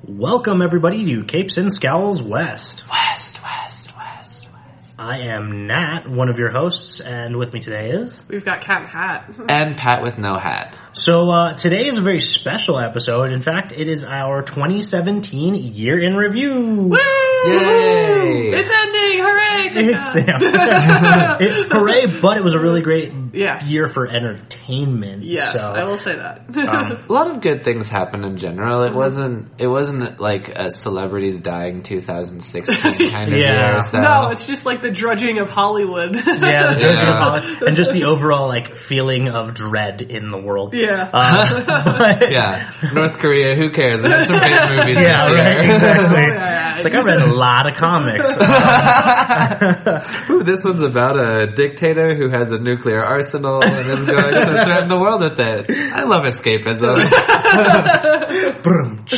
Welcome everybody to Capes and Scowls West. West. I am Nat, one of your hosts, and with me today is... We've got Cat and Hat. And Pat with no hat. So today is a very special episode. In fact, it is our 2017 year in review. Woo! Yay! It's ending! Hooray! Hooray, but it was a really great Yeah. year for entertainment. Yes, so, I will say that. A lot of good things happened in general. It wasn't like a celebrities dying 2016 kind of Yeah. year. So. No, it's just like the drudging of Hollywood. Yeah, the Jersey Yeah. Apollo, and just the overall like feeling of dread in the world. Yeah. But, Yeah, North Korea, who cares? There's some great movies yeah, this right, year. exactly. Yeah. It's like I read a lot of comics. Ooh, this one's about a dictator who has a nuclear arsenal and is going to threaten the world with it. I love escapism. Brum.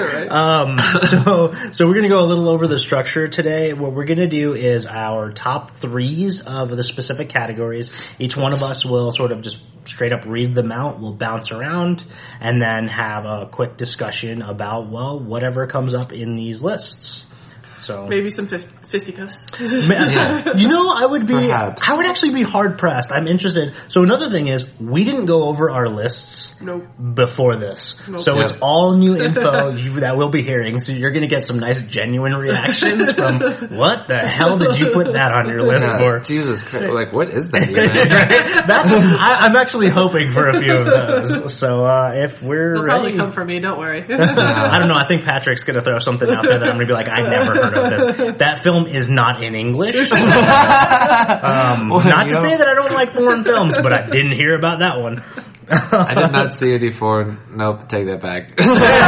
Right. So we're gonna go a little over the structure today. What we're gonna do is our top threes of the specific categories. Each one of us will sort of just straight up read them out. We'll bounce around and then have a quick discussion about, well, whatever comes up in these lists. So Maybe some fisticuffs. Yeah. you know, I would actually be hard pressed. I'm interested. So another thing is, we didn't go over our lists Nope. before this. Nope. So it's Yep. all new info that we'll be hearing. So you're going to get some nice genuine reactions from, what the hell did you put that on your list Yeah, for? Jesus Christ, like what is that even? I'm actually hoping for a few of those. So if we're They'll probably ready, come from me, don't worry. I don't know. I think Patrick's going to throw something out there that I'm going to be like, I never heard of this. That film is not in English. Not to say that I don't like foreign films, but I didn't hear about that one. I did not see it before. Nope, take that back.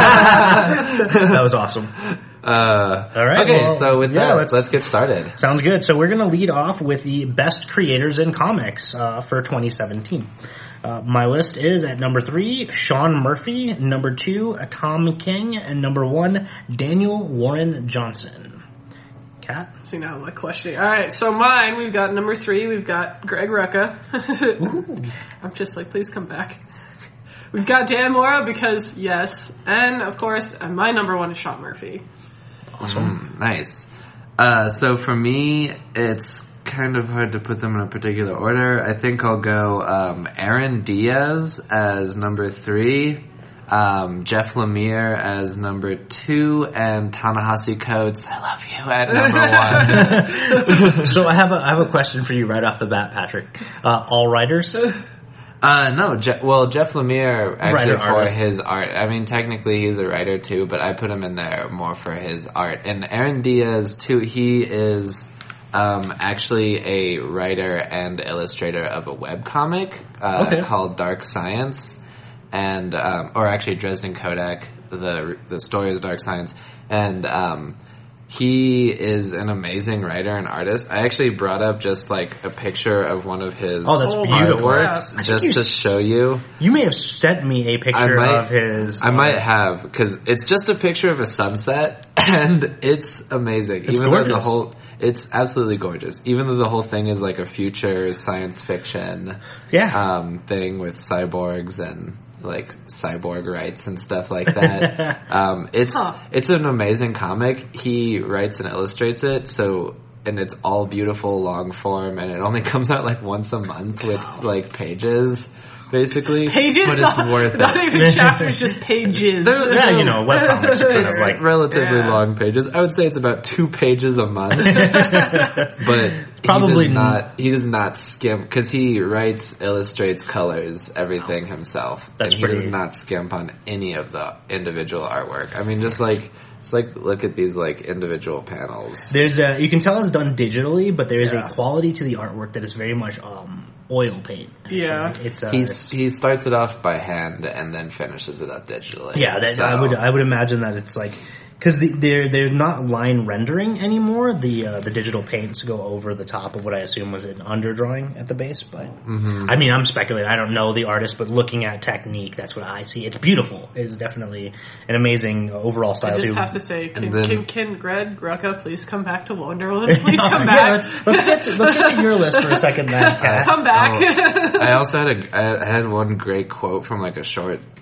That was awesome. All right, Okay, well, so with yeah, that, let's get started. Sounds good. So we're going to lead off with the best creators in comics for 2017. My list is at number 3, Sean Murphy, number 2, Tom King, and number 1, Daniel Warren Johnson. Kat? See, now I'm like questioning. Alright, so mine, we've got number 3, we've got Greg Rucka. I'm just like, please come back. We've got Dan Mora because, yes. And, of course, my number 1 is Sean Murphy. Awesome. Nice. So for me, it's kind of hard to put them in a particular order. I think I'll go Aaron Diaz as number 3, Jeff Lemire as number 2, and Ta-Nehisi Coates, I love you, at number 1. So I have a question for you right off the bat, Patrick. All writers? No, Jeff Lemire actually Writer, for artist. his art. I mean, technically he's a writer too, but I put him in there more for his art. And Aaron Diaz too, he is actually a writer and illustrator of a webcomic called Dark Science, and or actually Dresden Kodak. The story is Dark Science, and he is an amazing writer and artist. I actually brought up just like a picture of one of his That's beautiful. artworks just to show you. You may have sent me a picture of his... I might have, because it's just a picture of a sunset, and it's amazing. It's Even gorgeous. though it's absolutely gorgeous. Even though the whole thing is like a future science fiction thing with cyborgs and like cyborg rights and stuff like that. It's an amazing comic. He writes and illustrates it, and it's all beautiful long form, and it only comes out like once a month with like pages. Basically, Pages? but it's worth Not it. even chapters, just pages. Yeah, you know, webcomics are kind of It's like... relatively long pages. I would say it's about 2 pages a month. But Probably he does not skim, because he writes, illustrates, colors, everything himself. That's and he does not skimp on any of the individual artwork. I mean, just look at these like individual panels. There's you can tell it's done digitally, but there is a quality to the artwork that is very much oil paint. Actually. Yeah. It's He starts it off by hand and then finishes it up digitally. yeah. I would imagine that it's like, because they're not line rendering anymore. The digital paints go over the top of what I assume was an underdrawing at the base. But I mean, I'm speculating. I don't know the artist, but looking at technique, that's what I see. It's beautiful. It is definitely an amazing overall style. I just too. have to say, can Greg Rucka please come back to Wonderland? Please Oh, come yeah, back. let's get to your list for a second, then, Kat. Come back. I also had I had one great quote from like a short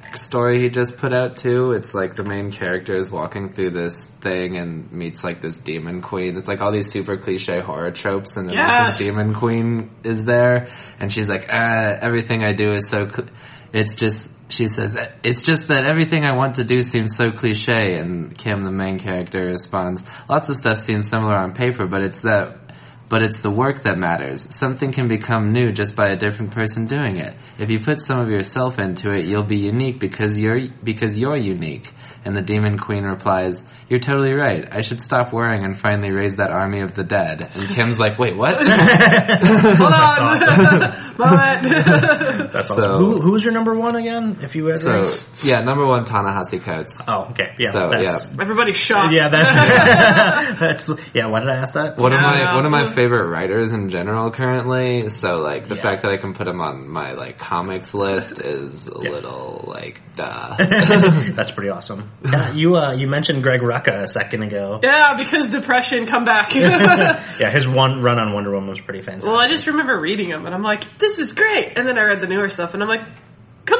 story he just put out too. It's like the main character is walking through this thing and meets like this demon queen. It's like all these super cliche horror tropes, and then like, this demon queen is there, and she's like, everything I do is so she says, it's just that everything I want to do seems so cliche, and Kim, the main character, responds, lots of stuff seems similar on paper, but it's the work that matters. Something can become new just by a different person doing it. If you put some of yourself into it, you'll be unique because you're unique. And the demon queen replies, you're totally right. I should stop worrying and finally raise that army of the dead. And Kim's like, wait, what? Hold on. Moment. That's awesome. Who was your number one again? If you had number one, Ta-Nehisi Coates. Oh, okay. Yeah. So, everybody's shocked. Yeah, that's why did I ask that? One of my favorite writers in general currently. So like the fact that I can put him on my like comics list is a little like duh. That's pretty awesome. Yeah, you mentioned Greg Rucka a second ago. Yeah, because depression, come back. Yeah, his one run on Wonder Woman was pretty fantastic. Well, I just remember reading him and I'm like, this is great. And then I read the newer stuff and I'm like, come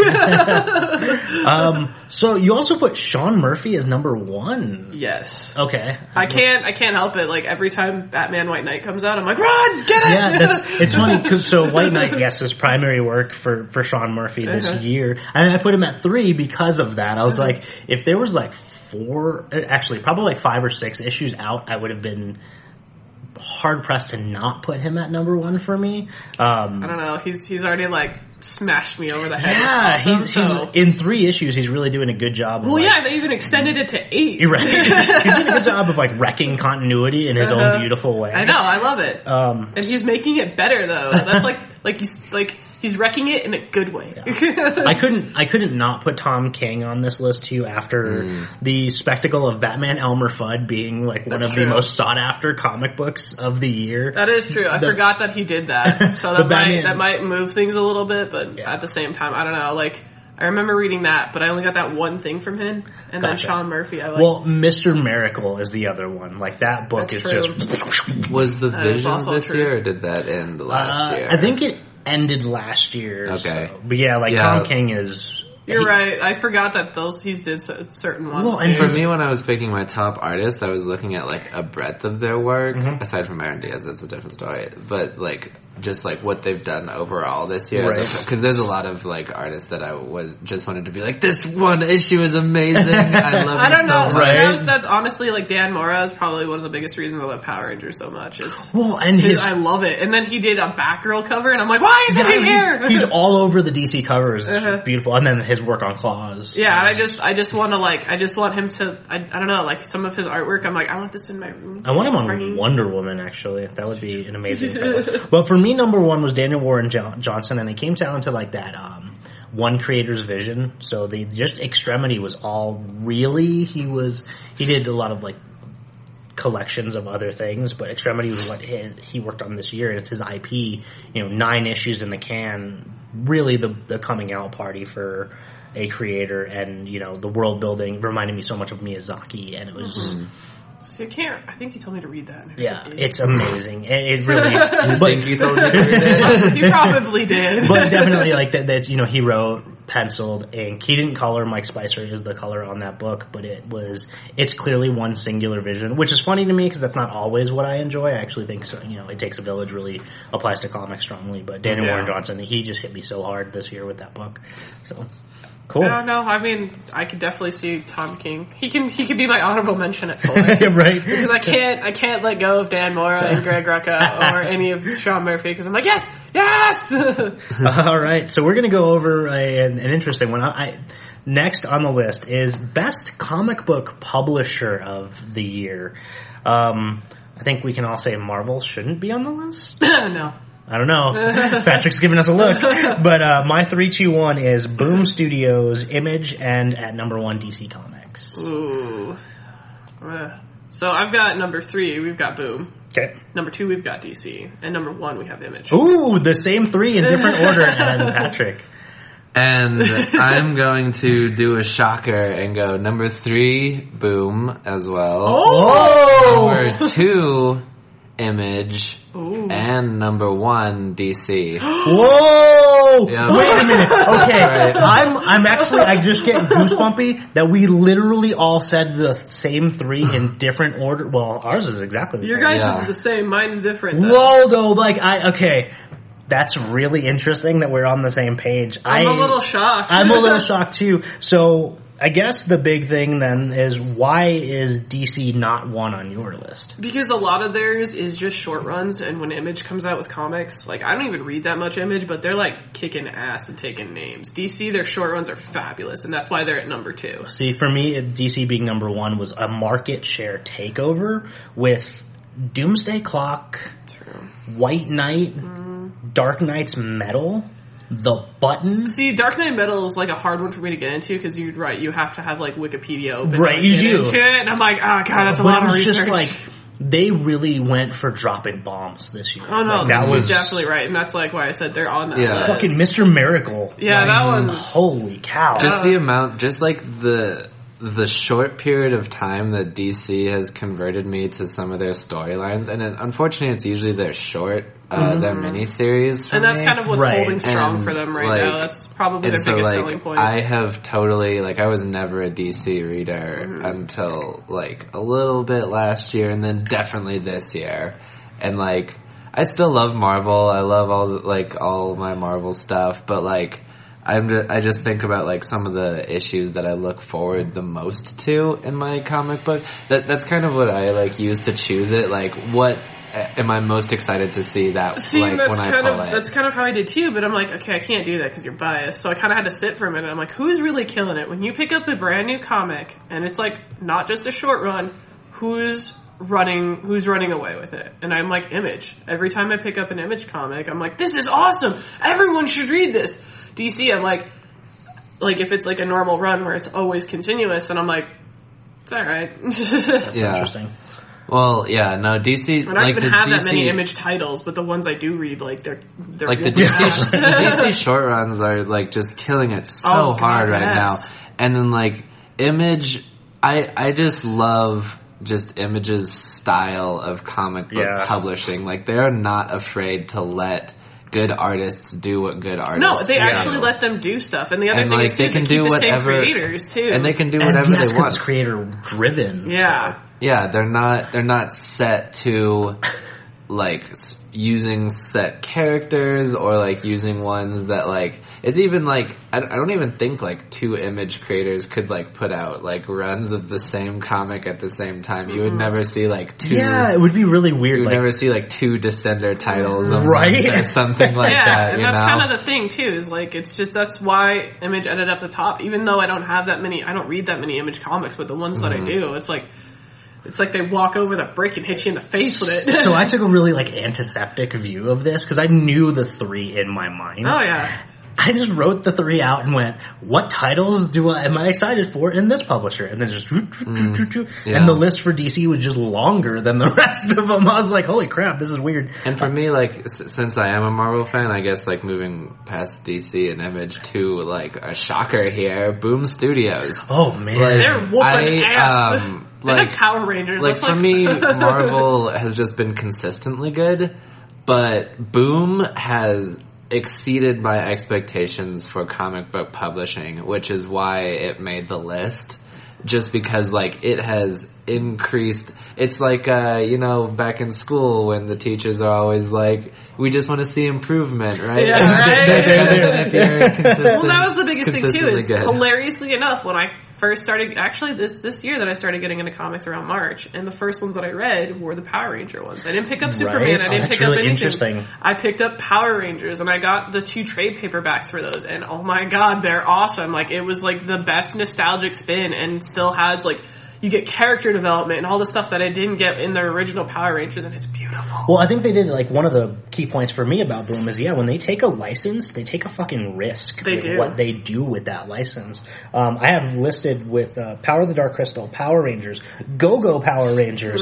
back! So you also put Sean Murphy as number one. Yes. Okay. I can't help it. Like every time Batman White Knight comes out, I'm like, run, get it! Yeah, it's funny because White Knight, yes, is primary work for Sean Murphy this year. And I put him at 3 because of that. I was like, if there was like 4, actually probably like 5 or 6 issues out, I would have been hard pressed to not put him at number 1 for me. I don't know. He's already like smashed me over the head. Yeah, he's in 3 issues. He's really doing a good job. Well, yeah, they even extended it to 8. You're right. He's doing a good job of like wrecking continuity in his own beautiful way. I know, I love it. And he's making it better though. That's he's wrecking it in a good way. Yeah. I couldn't not put Tom King on this list too after the spectacle of Batman Elmer Fudd being like one of the most sought after comic books of the year. That is true. I forgot that he did that. So that might move things a little bit, but at the same time, I don't know, like I remember reading that, but I only got that one thing from him, and then Sean Murphy. Well, Mr. Miracle is the other one. Like that book is just. Was the Vision this year, or did that end last year? I think it ended last year. Okay, so. But Tom King is. You're right. I forgot that he did certain ones. Well, and for me, when I was picking my top artists, I was looking at like a breadth of their work. Aside from Aaron Diaz, that's a different story. But like just like what they've done overall this year, because there's a lot of like artists that I just wanted to be like, this one issue is amazing. I love it so much. Right? That's honestly like Dan Mora is probably one of the biggest reasons I love Power Rangers so much. I love it. And then he did a Batgirl cover, and I'm like, why is he here? He's all over the DC covers. It's beautiful, and then his work on Claws. Yeah, and I just want him to. I don't know, like some of his artwork. I'm like, I want this in my room. I want him on Wonder Woman. Actually, that would be an amazing title. But for me, number 1 was Daniel Warren Johnson, and it came down to like that one creator's vision. So the just Extremity was all really he did a lot of like collections of other things, but Extremity was what he worked on this year, and it's his IP. 9 issues in the can. Really, the coming out party for a creator, and the world building reminded me so much of Miyazaki, and it was. So I think you told me to read that. Yeah, it's amazing. It really is. I think you told me to read it. You probably did. But definitely like that, he wrote, penciled, ink. He didn't color. Mike Spicer is the color on that book, but it's clearly one singular vision, which is funny to me because that's not always what I enjoy. I actually think so, It Takes a Village really applies to comics strongly, but Daniel Warren Johnson, he just hit me so hard this year with that book. So. Cool. I don't know. I mean, I could definitely see Tom King. He can be my honorable mention at 4. Right. Because I can't let go of Dan Mora and Greg Rucka or any of Sean Murphy because I'm like, yes! All right. So we're going to go over an interesting one. Next on the list is Best Comic Book Publisher of the Year. I think we can all say Marvel shouldn't be on the list. No. I don't know. Patrick's giving us a look. But my 3-2-1 is Boom Studios, Image, and at number 1, DC Comics. Ooh. So I've got number 3, we've got Boom. Okay. Number 2, we've got DC. And number 1, we have Image. Ooh, the same 3 in different order, and Patrick. And I'm going to do a shocker and go number 3, Boom, as well. Oh! Number 2... Image, Ooh. and number 1 DC. Whoa! Yeah. Wait a minute. Okay, Right. I'm actually, I just get goosebumpy that we literally all said the same 3 in different order. Well, ours is exactly the Your same. guys' Yeah. is the same. Mine's different. Though. Whoa, though, like, okay. That's really interesting that we're on the same page. I'm a little shocked. I'm a little shocked too. So, I guess the big thing then is why is DC not 1 on your list? Because a lot of theirs is just short runs, and when Image comes out with comics, like, I don't even read that much Image, but they're, like, kicking ass and taking names. DC, their short runs are fabulous, and that's why they're at number 2. See, for me, DC being number 1 was a market share takeover with Doomsday Clock, True. White Knight, Dark Knight's Metal, The Button. See, Dark Knight Metal is, like, a hard one for me to get into, because you're right, you have to have, like, Wikipedia open Right, to you get do. into it, and I'm like, oh god, that's a But lot it of was research. just like, they really went for dropping bombs this year. Oh no, Like, that you're was definitely right, and that's like why I said they're on that Yeah. list. fucking Mr. Miracle. Yeah, Like, that one- Holy cow. Just the amount, just like the short period of time that DC has converted me to some of their storylines, and then, unfortunately it's usually their short, their miniseries for And that's me. kind of what's Right. holding strong And, for them right like, now. That's probably And their so, biggest like, selling point. I have totally, like, I was never a DC reader until, like, a little bit last year, and then definitely this year. And, like, I still love Marvel. I love all my Marvel stuff, but, like, I just think about, like, some of the issues that I look forward the most to in my comic book. That's kind of what I, like, use to choose it. Like, what am I most excited to see that, See, like, that's when I kind pull of it? that's kind of how I did too. But I'm like, okay, I can't do that because you're biased. So I kind of had to sit for a minute. I'm like, who's really killing it? When you pick up a brand new comic and it's like not just a short run, who's running away with it? And I'm like, Image. Every time I pick up an Image comic, I'm like, this is awesome. Everyone should read this. DC, I'm like if it's like a normal run where it's always continuous, and I'm like, it's all right. Yeah. Interesting. Well, yeah, no, DC, I don't like, even the have DC, that many Image titles, but the ones I do read, like they're like, the good. DC, the DC short runs are, like, just killing it so Oh, God, hard right yes. now. And then, like, Image, I just love just Image's style of comic book Yeah. publishing. Like, they're not afraid to let good artists do what good No, artists they do. actually let them do stuff, and the other And, thing like, is, they too, can they keep do the same whatever- creators too, And they can do And whatever yes, they 'cause want. it's creator driven. yeah. Yeah, they're not set to, like, using set characters or, like, using ones that, like, it's even, like, I don't even think, like, 2 Image creators could, like, put out, like, runs of the same comic at the same time. You would never see, like, 2... Yeah, it would be really weird. You would Like, never see, like, 2 Descender titles of Right? or something like Yeah, that, and you that's know? kind of the thing too. Is like it's just that's why Image ended up the top. Even though I don't have that many, I don't read that many Image comics, but the ones that I do, it's like they walk over the brick and hit you in the face with it. so I took a really like antiseptic view of this because I knew the 3 in my mind. Oh yeah, I just wrote the 3 out and went, what titles am I excited for in this publisher? And then just, Yeah. and the list for DC was just longer than the rest of them. I was like, holy crap, this is weird. And for me, like, since I am a Marvel fan, I guess, like, moving past DC and Image to, like, a shocker here, Boom Studios. Oh man. Like, they're whooping ass. They like, have Power Rangers. like, That's for me, Marvel has just been consistently good, but Boom has exceeded my expectations for comic book publishing, which is why it made the list. Just because, like, it has increased. It's like, back in school when the teachers are always like, we just want to see improvement, right? Yeah, right? If you're consistent, Well, that was the biggest thing too. consistently Is good. hilariously enough, when I first started, actually this year that I started getting into comics around March, and the first ones that I read were the Power Ranger ones. I didn't pick up Superman. Right? I Oh, didn't that's pick up really anything. interesting. I picked up Power Rangers, and I got the 2 trade paperbacks for those. And oh my god, they're awesome! Like it was like the best nostalgic spin, and still has like. You get character development and all the stuff that I didn't get in the original Power Rangers, and it's beautiful. Well, I think they did, like, one of the key points for me about Boom is, when they take a license, they take a fucking risk They with do. what they do with that license. I have listed with Power of the Dark Crystal, Power Rangers, Go-Go Power Rangers,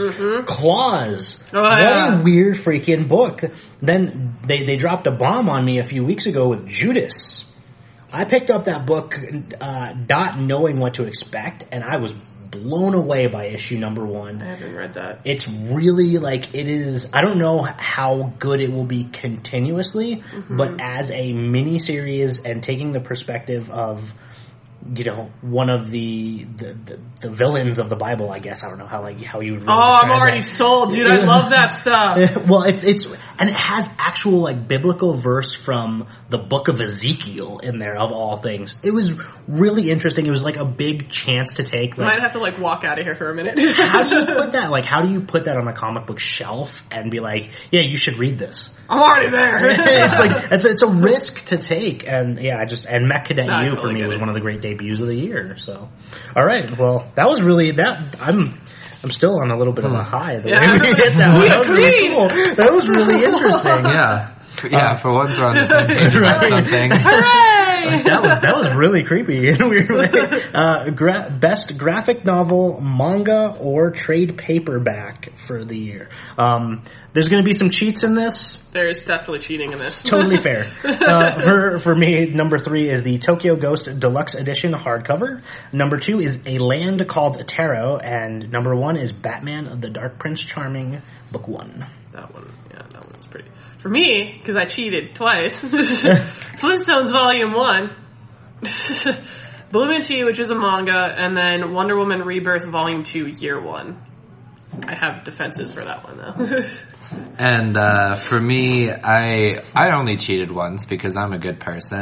Claws. Oh, what yeah. a weird freaking book. Then they dropped a bomb on me a few weeks ago with Judas. I picked up that book not knowing what to expect, and I was blown away by issue number 1. I haven't read that. It's really like, it is, I don't know how good it will be continuously, but as a mini-series and taking the perspective of, you know, one of the villains of the Bible, I guess. I don't know how you would really I'm already sold, dude. I love that stuff. Well, it's and it has actual like biblical verse from the book of Ezekiel in there, of all things. It was really interesting. It was like a big chance to take. Like, I might have to like walk out of here for a minute. how do you put that? Like, how do you put that on a comic book shelf and be like, yeah, you should read this? I'm already there. It's like it's a risk to take, and yeah, and Mech Cadet U totally for me was it. one of the great debuts of the year. So, all right, well, that was really that. I'm still on a little bit of a high. The way we hit that one. That was really cool. That was really interesting. Yeah, for once we're on the same page about something. Hooray! That was really creepy in a weird way. Best graphic novel, manga, or trade paperback for the year. There's going to be some cheats in this. There's definitely cheating in this. Totally fair. For me, number 3 is the Tokyo Ghost Deluxe Edition hardcover. Number 2 is A Land Called Tarot, and number 1 is Batman of the Dark Prince Charming, Book 1. That one's pretty. For me, because I cheated twice, Flintstones Volume 1, Bloomington, which is a manga, and then Wonder Woman Rebirth Volume 2, Year 1. I have defenses for that one, though. And for me, I only cheated once because I'm a good person.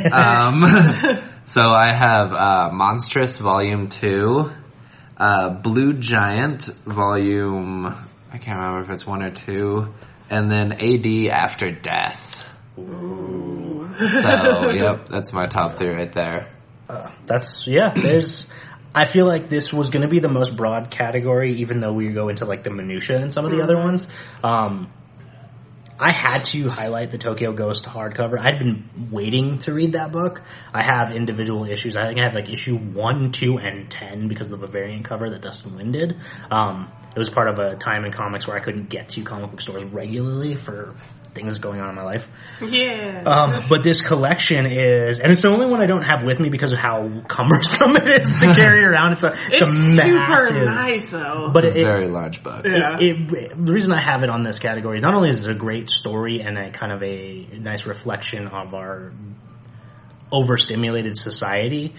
So I have Monstrous Volume 2, Blue Giant Volume, I can't remember if it's 1 or 2, and then AD After Death. Ooh. So, yep, that's my top 3 right there. I feel like this was going to be the most broad category, even though we go into like the minutia in some of the other ones. I had to highlight the Tokyo Ghost hardcover. I'd been waiting to read that book. I have individual issues. I think I have like issue 1, 2, and 10 because of the variant cover that Dustin Wynn did. It was part of a time in comics where I couldn't get to comic book stores regularly for things going on in my life. Yeah. But this collection is, and it's the only one I don't have with me because of how cumbersome it is to carry around. It's massive, super nice though. But it's a very large book. Yeah. The reason I have it on this category, not only is it a great story and a kind of a nice reflection of our overstimulated society,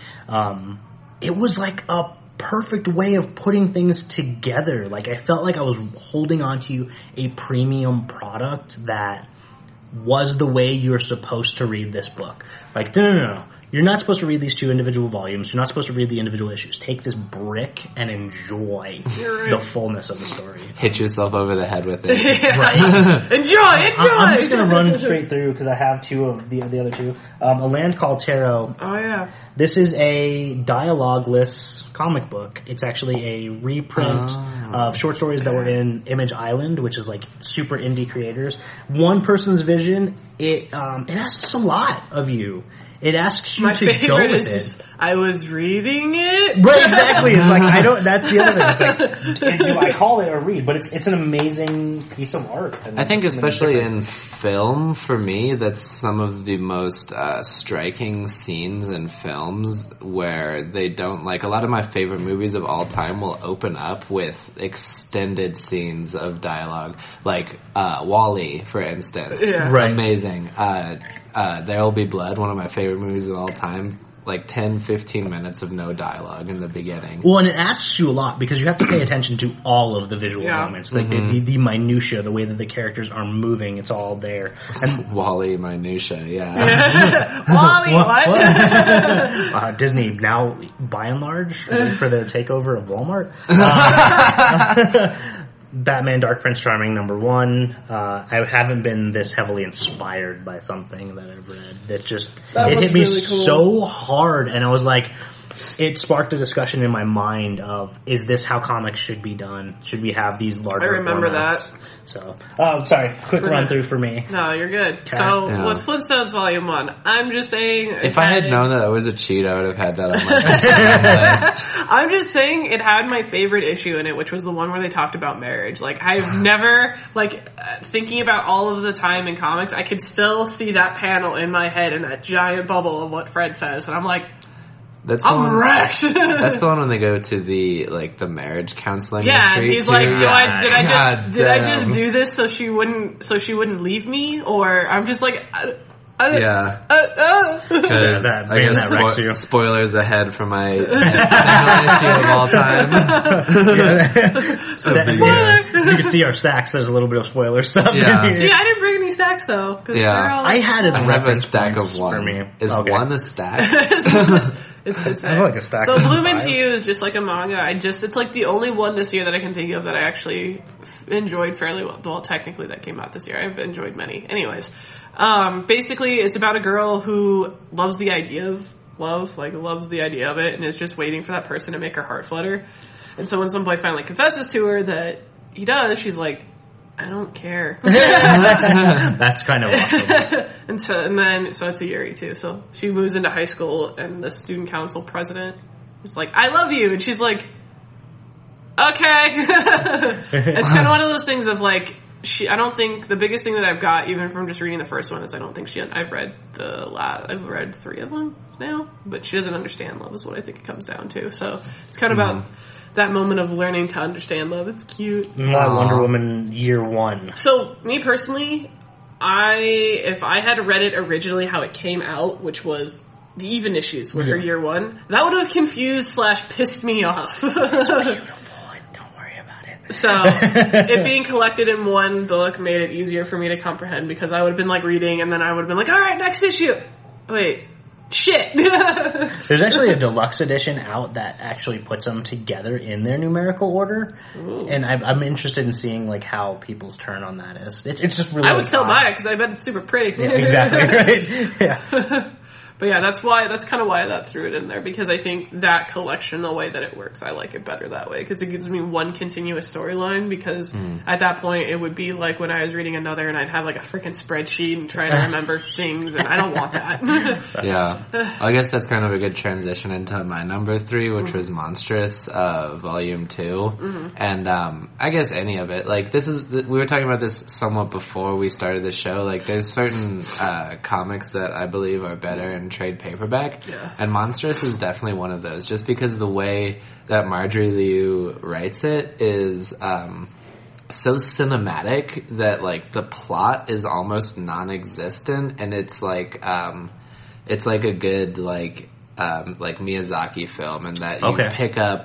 it was like a perfect way of putting things together. Like, I felt like I was holding on to a premium product that was the way you're supposed to read this book. Like, no. You're not supposed to read these 2 individual volumes. You're not supposed to read the individual issues. Take this brick and enjoy the fullness of the story. Hit yourself over the head with it. Right. Enjoy! I'm just going to run straight through because I have 2 of the other 2. A Land Called Tarot. Oh, yeah. This is a dialogueless comic book. It's actually a reprint of short stories that were in Image Island, which is like super indie creators. One person's vision. It asks a lot of you. It asks you to go with it. I was reading it. Right, exactly. It's like, that's the other thing. It's like, do I call it a read? But it's an amazing piece of art. I think especially in film, for me, that's some of the most striking scenes in films where they don't, like, a lot of my favorite movies of all time will open up with extended scenes of dialogue. Like, WALL-E, for instance. Yeah. Right. Amazing. There'll Be Blood, one of my favorite movies of all time. Like 10, 15 minutes of no dialogue in the beginning. Well, and it asks you a lot because you have to pay attention to all of the visual elements. Like the minutia, the way that the characters are moving, it's all there. And WALL-E minutia, yeah. WALL-E, what? Disney now, by and large, for their takeover of Walmart. Batman Dark Prince Charming #1. I haven't been this heavily inspired by something that I've read. It hit me really cool. so hard, and I was like, it sparked a discussion in my mind of, is this how comics should be done? Should we have these larger I remember formats? that. So, sorry, quick run through for me. No, you're good. Okay. So, Yeah. with Flintstones Volume 1, I'm just saying... If I had known that I was a cheat, I would have had that on my list. I'm just saying it had my favorite issue in it, which was the one where they talked about marriage. Like, I've never, thinking about all of the time in comics, I could still see that panel in my head in that giant bubble of what Fred says, and I'm like, That's the I'm one, wrecked. That's the one when they go to the marriage counseling Yeah, retreat he's too. like, did I God just damn. do this so she wouldn't leave me? Or I'm just like, Yeah. Yeah, that wrecks you. Spoilers ahead for my issue of all time. You can see our stacks. There's a little bit of spoiler stuff. Yeah. In See, here. I didn't bring any stacks though. 'Cause Yeah. they're all I had as I have a reference stack points of one. for me. Is Okay. one a stack? it's I have like a stack. So of Bloom Into 5. You is just like a manga. It's like the only one this year that I can think of that I actually enjoyed fairly well. Well, technically that came out this year. I've enjoyed many. Anyways, basically it's about a girl who loves the idea of love, like loves the idea of it, and is just waiting for that person to make her heart flutter. And so when some boy finally confesses to her that he does, she's like, I don't care. That's kind of awesome. So it's a Yuri too. So she moves into high school, and the student council president is like, I love you. And she's like, okay. It's kind of one of those things of like, I don't think, the biggest thing that I've got, even from just reading the first one, is I don't think I've read 3 of them now, but she doesn't understand love is what I think it comes down to. So it's kind of about that moment of learning to understand love. It's cute. Wonder Woman Year 1. So, me personally, if I had read it originally how it came out, which was the even issues with her Year 1, that would have confused / pissed me off. Don't worry about it. So, it being collected in one book made it easier for me to comprehend, because I would have been like reading and then I would have been like, alright, next issue. Wait. Shit. There's actually a deluxe edition out that actually puts them together in their numerical order. Ooh. And I'm interested in seeing like how people's turn on that is. It's just really. I would still buy it because I bet it's super pretty. Yeah, exactly right. Yeah. But yeah, that's kind of why I threw it in there, because I think that collection, the way that it works, I like it better that way, because it gives me one continuous storyline, because at that point it would be like when I was reading another and I'd have like a freaking spreadsheet and try to remember things, and I don't want that. Yeah. I guess that's kind of a good transition into my number 3, which was Monstrous, Volume 2. And I guess any of it. Like, we were talking about this somewhat before we started the show. Like, there's certain comics that I believe are better in trade paperback, and Monstrous is definitely one of those, just because the way that Marjorie Liu writes it is so cinematic that like the plot is almost non-existent, and it's like a good like Miyazaki film, in that you pick up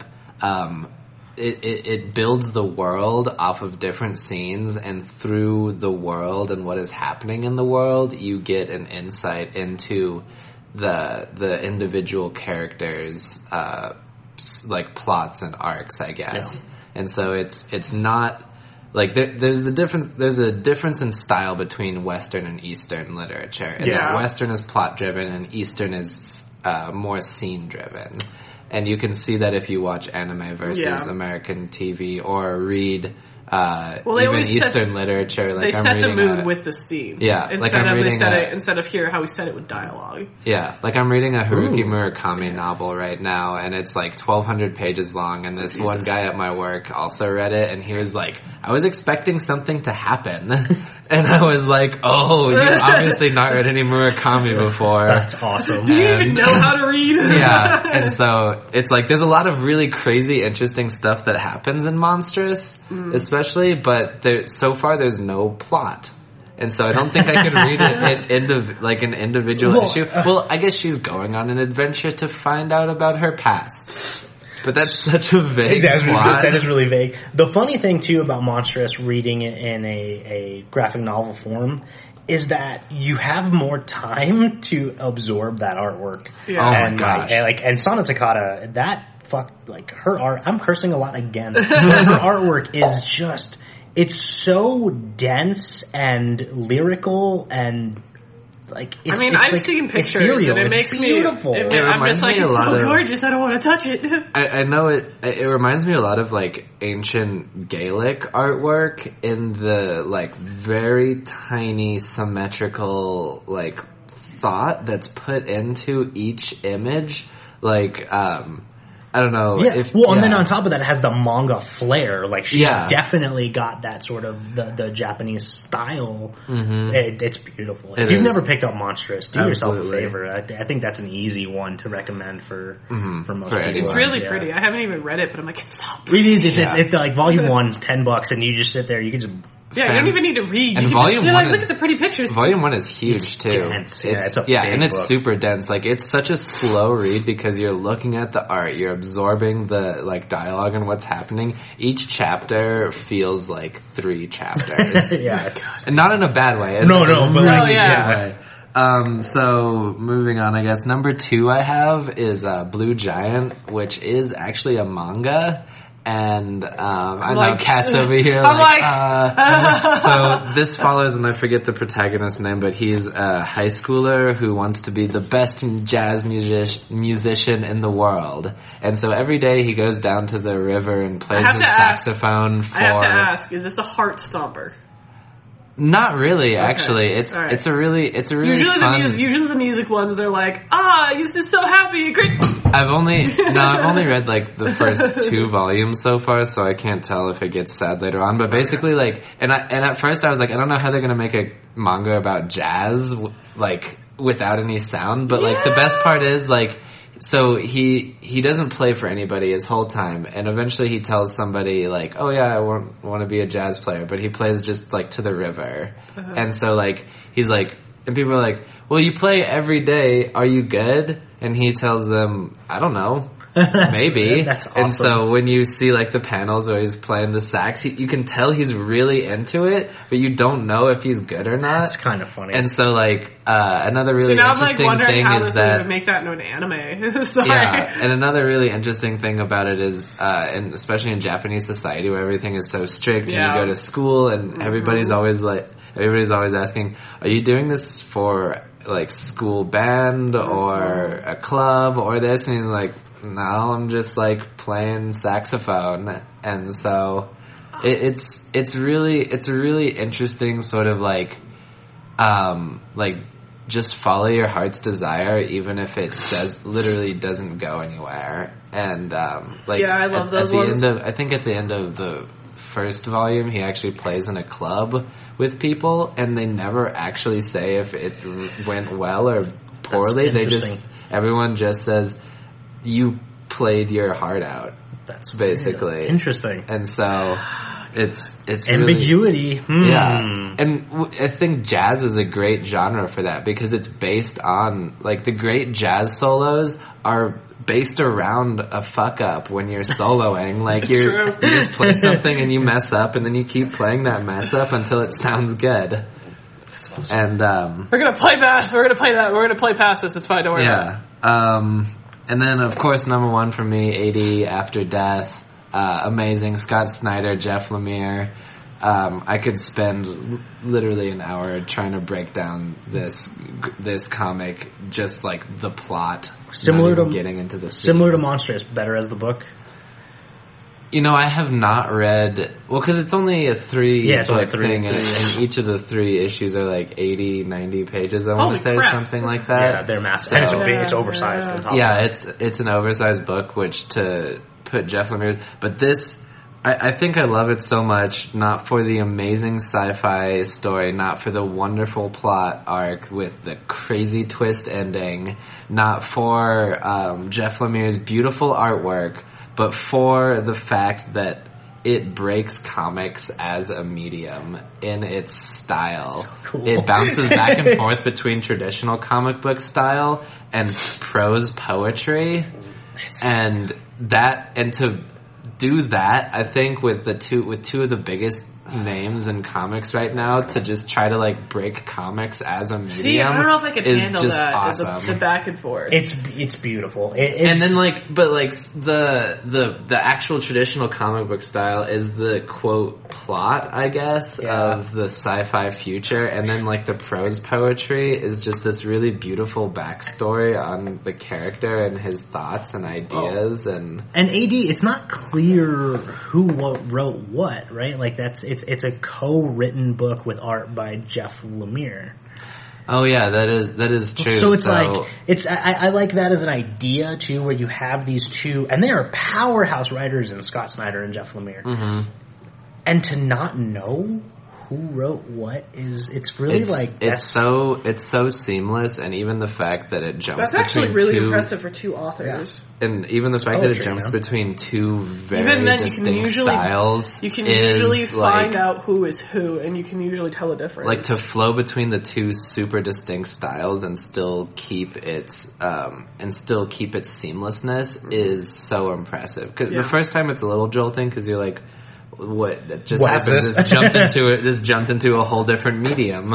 it builds the world off of different scenes, and through the world and what is happening in the world, you get an insight into the individual characters, like plots and arcs, I guess. Yeah. And so it's not like there's a difference in style between Western and Eastern literature. And that Western is plot driven and Eastern is more scene driven. And you can see that if you watch anime versus American TV, or read even Eastern literature. Like, they set the mood with the scene. Yeah. Instead of here how we said it with dialogue. Yeah. Like, I'm reading a Haruki Murakami novel right now, and it's like 1,200 pages long, and this one guy at my work also read it, and he was like, I was expecting something to happen. And I was like, oh, you've obviously not read any Murakami before. That's awesome. Do you even know how to read? Yeah. And so it's like, there's a lot of really crazy, interesting stuff that happens in Monstrous, especially, but so far there's no plot. And so I don't think I could read it like an individual issue. Well, I guess she's going on an adventure to find out about her past. But that's such a vague plot. That is really vague. The funny thing, too, about Monstrous, reading it in a graphic novel form, is that you have more time to absorb that artwork. Yeah. Oh my gosh. And Sana Takata, her art, I'm cursing a lot again. Her artwork is just, it's so dense and lyrical and like, I've seen pictures ethereal. and it makes beautiful. I'm just like, it's so gorgeous, I don't want to touch it. I know it reminds me a lot of like ancient Gaelic artwork, in the like very tiny symmetrical like thought that's put into each image. Like, I don't know. Yeah. And then on top of that, it has the manga flair. Like, she's definitely got that sort of the Japanese style. Mm-hmm. It's beautiful. If you've never picked up Monstrous, do yourself a favor. I think that's an easy one to recommend for most people. It's really pretty. I haven't even read it, but I'm like, it's so pretty. It is. It's like volume 1's $10, and you just sit there. You can just. Yeah, you don't even need to read. And you volume just, 1 look at the pretty pictures. Volume 1 is huge too. Dense. And it's super dense. Like, it's such a slow read because you're looking at the art, you're absorbing the like dialogue and what's happening. Each chapter feels like 3 chapters. And not in a bad way. No, but like, way. So moving on, I guess number 2 I have is Blue Giant, which is actually a manga. And I know Kat's over here. So this follows, and I forget the protagonist's name, but he's a high schooler who wants to be the best jazz musician in the world. And so every day he goes down to the river and plays his saxophone. I have to ask: is this a heart stomper? Not really, actually. It's a really fun. Usually the music ones, they're like, this is so happy, great. I've only read like the first 2 volumes so far, so I can't tell if it gets sad later on. But basically, like, and at first I was like, I don't know how they're gonna make a manga about jazz, like, without any sound. But like, the best part is like, so he doesn't play for anybody his whole time, and eventually he tells somebody like, oh yeah, I want to be a jazz player, but he plays just like to the river. And so like, he's like, and people are like, well, you play every day, are you good? And he tells them, I don't know. Maybe. That's awesome. And so when you see like the panels where he's playing the sax, you can tell he's really into it, but you don't know if he's good or not. That's kind of funny. And so like, another really interesting thing is that would make that into an anime. Yeah, and another really interesting thing about it is, and especially in Japanese society where everything is so strict, and you go to school and everybody's always asking, are you doing this for like school band or a club or this? And he's like, no, I'm just like playing saxophone. And so it's a really interesting sort of like just follow your heart's desire, even if it literally doesn't go anywhere. And I love those ones. I think at the end of the first volume, he actually plays in a club with people, and they never actually say if it went well or poorly. Everyone just says, you played your heart out. That's basically interesting. And so it's ambiguity. Really, yeah. And I think jazz is a great genre for that because it's based on, like, the great jazz solos are based around a fuck up when you're soloing. Like, you just play something and you mess up, and then you keep playing that mess up until it sounds good. That's awesome. And we're gonna play past. We're gonna play past this. It's fine. Don't worry about it. And then, of course, number 1 for me, AD After Death. Amazing. Scott Snyder, Jeff Lemire. I could spend literally an hour trying to break down this comic, just like the plot. Similar to getting into the similar to Monstrous, better as the book. You know, I have not read, well, because it's only a 3-book thing, and each of the 3 issues are like 80, 90 pages, I want to say, something like that. Yeah, they're massive. And it's oversized. Yeah, it's an oversized book, which to put Jeff Lemire's, but this, I think I love it so much, not for the amazing sci-fi story, not for the wonderful plot arc with the crazy twist ending, not for Jeff Lemire's beautiful artwork, but for the fact that it breaks comics as a medium in its style. So cool. It bounces back and forth between traditional comic book style and prose poetry, and to do that, I think with two of the biggest names in comics right now, to just try to like break comics as a medium. See, I don't know if I could handle that. Awesome. The back and forth. It's beautiful. And then the actual traditional comic book style is the quote plot, I guess, of the sci-fi future, and then like the prose poetry is just this really beautiful backstory on the character and his thoughts and ideas. And AD, it's not clear who wrote what, right? Like it's a co-written book with art by Jeff Lemire. Oh yeah, that is true. So it's like, I like that as an idea too, where you have these two, and they are powerhouse writers in Scott Snyder and Jeff Lemire. Mm-hmm. And to not know who wrote what it's really it's so seamless, and even the fact that it jumps that's actually between really two, impressive for two authors. Yeah. And even the fact that it jumps between two very distinct styles, you can usually find out who is who, and you can usually tell the difference. Like to flow between the two super distinct styles and still keep its seamlessness is so impressive. Because the first time it's a little jolting because you're like, what that just happened? This jumped into a whole different medium.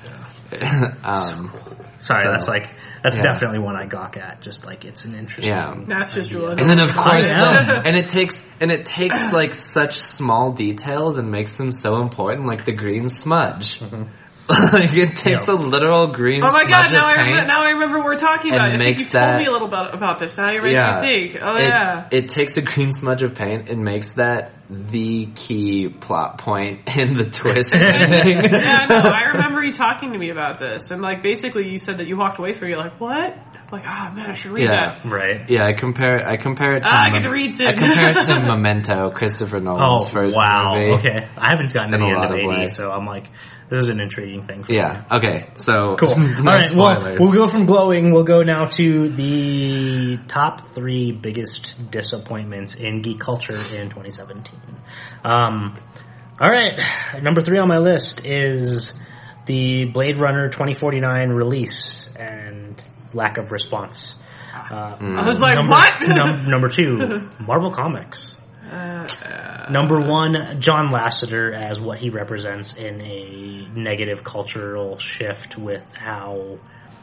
Sorry, that's definitely one I gawk at. Just like it's an interesting. That's just really. And then of course, and it takes like such small details and makes them so important, like the green smudge. Mm-hmm. Like it takes a literal green. Oh my god! Now I remember what we're talking about. I think you told me a little about this. Now you're making me think. Oh yeah. It takes a green smudge of paint and makes that the key plot point in the twist. Yeah, no, I remember you talking to me about this, and like basically you said that you walked away from it. You're like, what? Like, oh man, I should read that. Right. Yeah, I compare it to. I get to read soon. I compare it to Memento, Christopher Nolan's first movie. Okay, I haven't gotten to the end of 80, so I'm like, this is an intriguing thing for me. Okay, so cool. All right, well, we'll go from glowing. We'll go now to the top 3 biggest disappointments in geek culture in 2017. All right, number 3 on my list is the Blade Runner 2049 release and lack of response. I was like, what? Number 2, Marvel Comics. Number 1, John Lasseter as what he represents in a negative cultural shift with how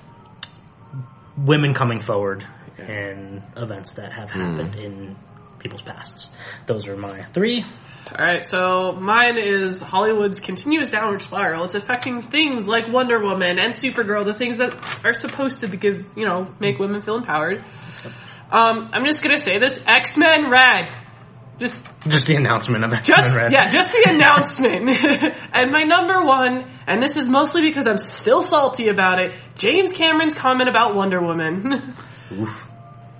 women coming forward in events that have happened in people's pasts. Those are my 3. Alright, so mine is Hollywood's continuous downward spiral. It's affecting things like Wonder Woman and Supergirl, the things that are supposed to make women feel empowered. I'm just gonna say this, X-Men Red. Just the announcement of X-Men Red. Yeah, just the announcement. And my number 1, and this is mostly because I'm still salty about it, James Cameron's comment about Wonder Woman. Oof.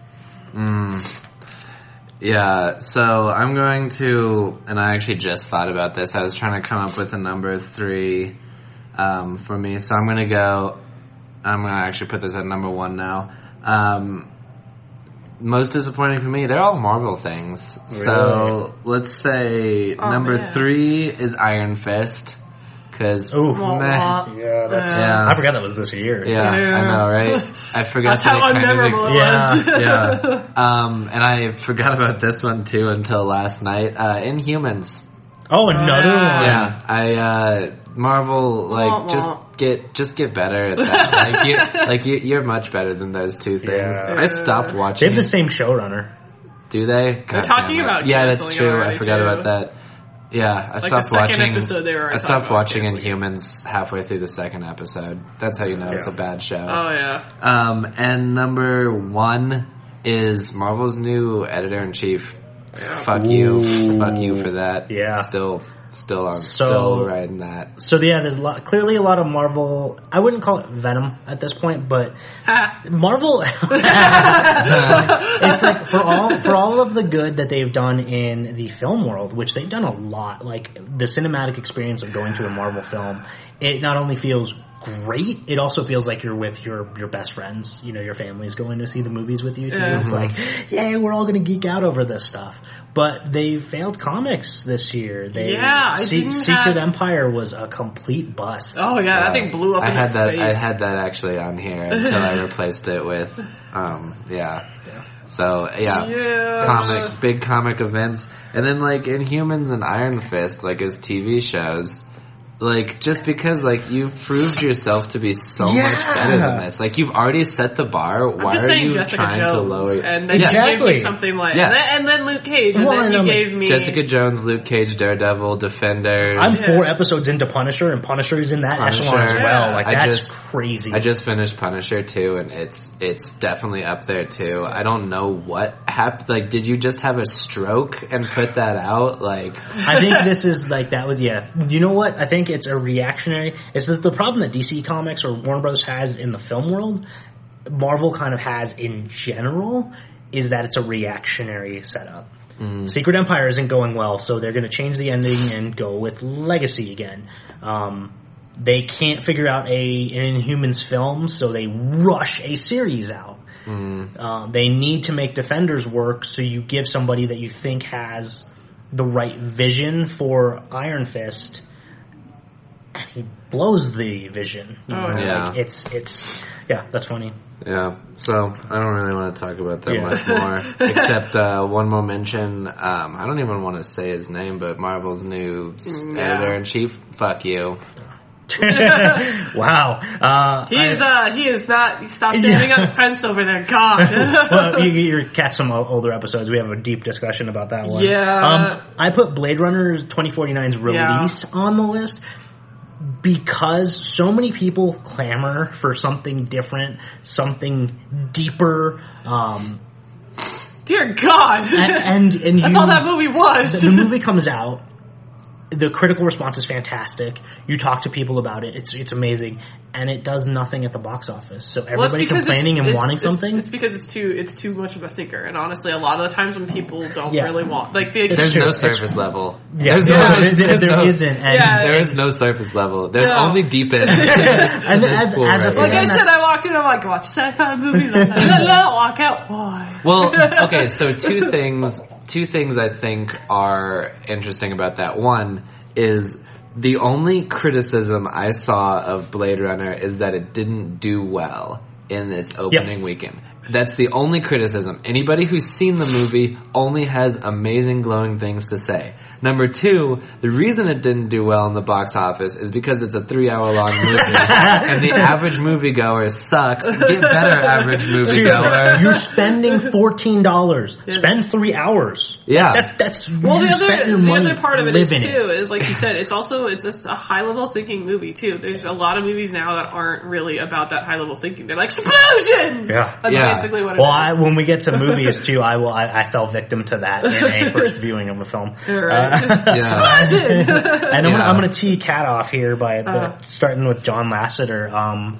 Yeah, so I'm going to, and I actually just thought about this, I was trying to come up with a number 3 for me, so I'm going to actually put this at number 1 now. Most disappointing for me, they're all Marvel things. Really? So let's say number 3 is Iron Fist. Cause, I forgot that was this year. Yeah, I know, right? I forgot that's how unmemorable it was. Yeah. And I forgot about this one too until last night. Inhumans. Oh, another one. Yeah, Marvel, just get better at that. You're much better than those two things. Yeah. I stopped watching. They have the same showrunner. Do they? They're talking about. Yeah, that's true. I forgot about that. Yeah, I stopped watching. I stopped watching Inhumans halfway through the second episode. That's how you know it's a bad show. Oh yeah. And number 1 is Marvel's new editor-in-chief. Yeah. Fuck you for that. Yeah. Still riding that. So yeah, there's clearly a lot of Marvel. I wouldn't call it Venom at this point, but Marvel. It's like for all of the good that they've done in the film world, which they've done a lot. Like the cinematic experience of going to a Marvel film, it not only feels great, it also feels like you're with your best friends. You know, your family's going to see the movies with you too. Mm-hmm. It's like, yay, we're all going to geek out over this stuff. But they failed comics this year. Secret Empire was a complete bust. Oh yeah, that thing blew up. I had that actually on here until I replaced it with, So big comic events, and then like Inhumans and Iron Fist, like as TV shows. Like, just because, like, you've proved yourself to be so much better than this. Like, you've already set the bar. Why are you trying to lower it? And then you gave me something like... Yes. And then Luke Cage. And then you gave me... Jessica Jones, Luke Cage, Daredevil, Defenders. I'm 4 episodes into Punisher, and Punisher is in that echelon as well. Like, that's crazy. I just finished Punisher, too, and it's definitely up there, too. I don't know what happened. Like, did you just have a stroke and put that out? Like... I think this is, like, that was... Yeah. You know what? I think think it's a reactionary. It's the problem that DC Comics or Warner Bros. Has in the film world, Marvel kind of has in general, is that it's a reactionary setup. Secret Empire isn't going well, so they're going to change the ending and go with Legacy again. They can't figure out an Inhumans film, so they rush a series out. They need to make Defenders work, so you give somebody that you think has the right vision for Iron Fist, and he blows the vision. Yeah. Like, it's that's funny. Yeah, so I don't really want to talk about that much more, except one more mention. I don't even want to say his name, but Marvel's new editor-in-chief, fuck you. Wow. He is not, stop standing on the fence over there, God. Well, you catch some older episodes, we have a deep discussion about that one. Yeah. I put Blade Runner 2049's release on the list, because so many people clamor for something different, something deeper. Dear God. And that's all that movie was. The movie comes out. The critical response is fantastic. You talk to people about it. It's amazing. And it does nothing at the box office. So everybody complaining and wanting something. It's because it's too much of a thinker. And honestly, a lot of the times when people don't really want, like, there's no surface level. Yeah, there isn't. And there is no surface level. There's only deep end. And as a fan, like I said, I walked in, I'm like, watch sci-fi movie. Walk out. Why? Well, okay, so two things I think are interesting about that. One is the only criticism I saw of Blade Runner is that it didn't do well in its opening weekend. That's the only criticism. Anybody who's seen the movie only has amazing, glowing things to say. Number two, the reason it didn't do well in the box office is because it's a 3-hour-long movie, and the average moviegoer sucks. Get better, average moviegoer. You're spending $14. Spend 3 hours. Yeah. That's well, the other part of it is too, is like you said, it's just a high level thinking movie too. There's a lot of movies now that aren't really about that high level thinking. They're like explosions. Yeah. That's basically what it is. When we get to movies too, I fell victim to that in a first viewing of a film. Right. And I'm going to tee Kat off here by starting with John Lasseter.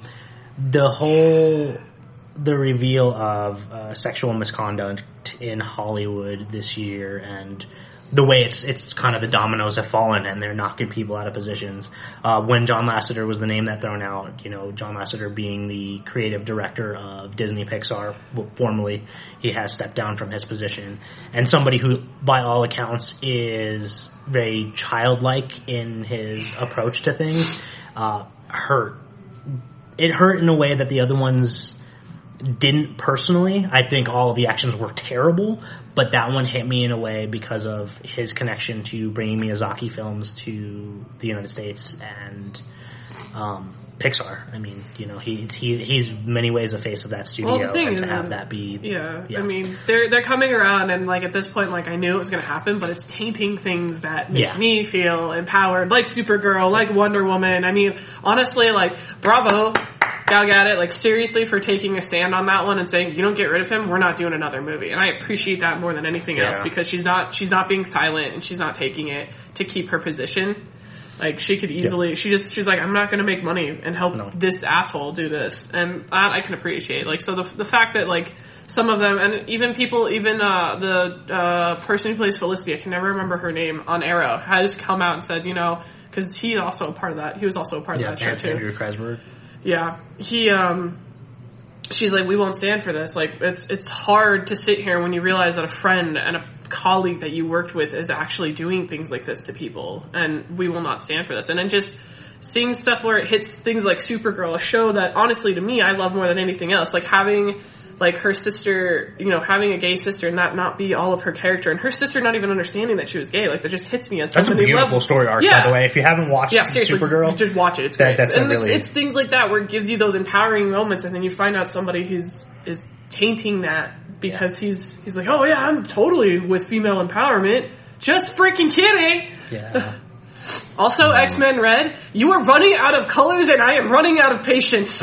The reveal of sexual misconduct in Hollywood this year, and the way it's kind of the dominoes have fallen and they're knocking people out of positions. When John Lasseter was the name that thrown out, John Lasseter being the creative director of Disney Pixar, formerly, he has stepped down from his position. And somebody who, by all accounts, is very childlike in his approach to things, hurt. It hurt in a way that the other ones didn't personally. I think all of the actions were terrible, but that one hit me in a way because of his connection to bringing Miyazaki films to the United States and Pixar. I mean, he's many ways a face of that studio. Well, the thing is, that be, I mean, they're coming around, and like at this point, like I knew it was going to happen, but it's tainting things that make me feel empowered, like Supergirl, like Wonder Woman. I mean, honestly, like bravo. Gal Gadot, like seriously, for taking a stand on that one and saying, you don't get rid of him, we're not doing another movie. And I appreciate that more than anything else, because she's not being silent, and she's not taking it to keep her position. Like, she could easily, she's like, I'm not gonna make money and help this asshole do this. And that I can appreciate. Like, so the fact that, like, some of them, and even the person who plays Felicity, I can never remember her name, on Arrow, has come out and said, because he's also a part of that, he was also a part of that show too. Andrew Kreisberg. Yeah, she's like, we won't stand for this. Like, it's hard to sit here when you realize that a friend and a colleague that you worked with is actually doing things like this to people, and we will not stand for this. And then just seeing stuff where it hits things like Supergirl, a show that honestly to me I love more than anything else. Like having like her sister, having a gay sister and that not be all of her character, and her sister not even understanding that she was gay. Like, that just hits me on so many levels. That's a beautiful story arc, by the way. If you haven't watched Supergirl, just watch it. It's great. And it's things like that where it gives you those empowering moments, and then you find out somebody is tainting that because he's like, oh yeah, I'm totally with female empowerment. Just freaking kidding. Yeah. Also, X-Men Red, you are running out of colors, and I am running out of patience.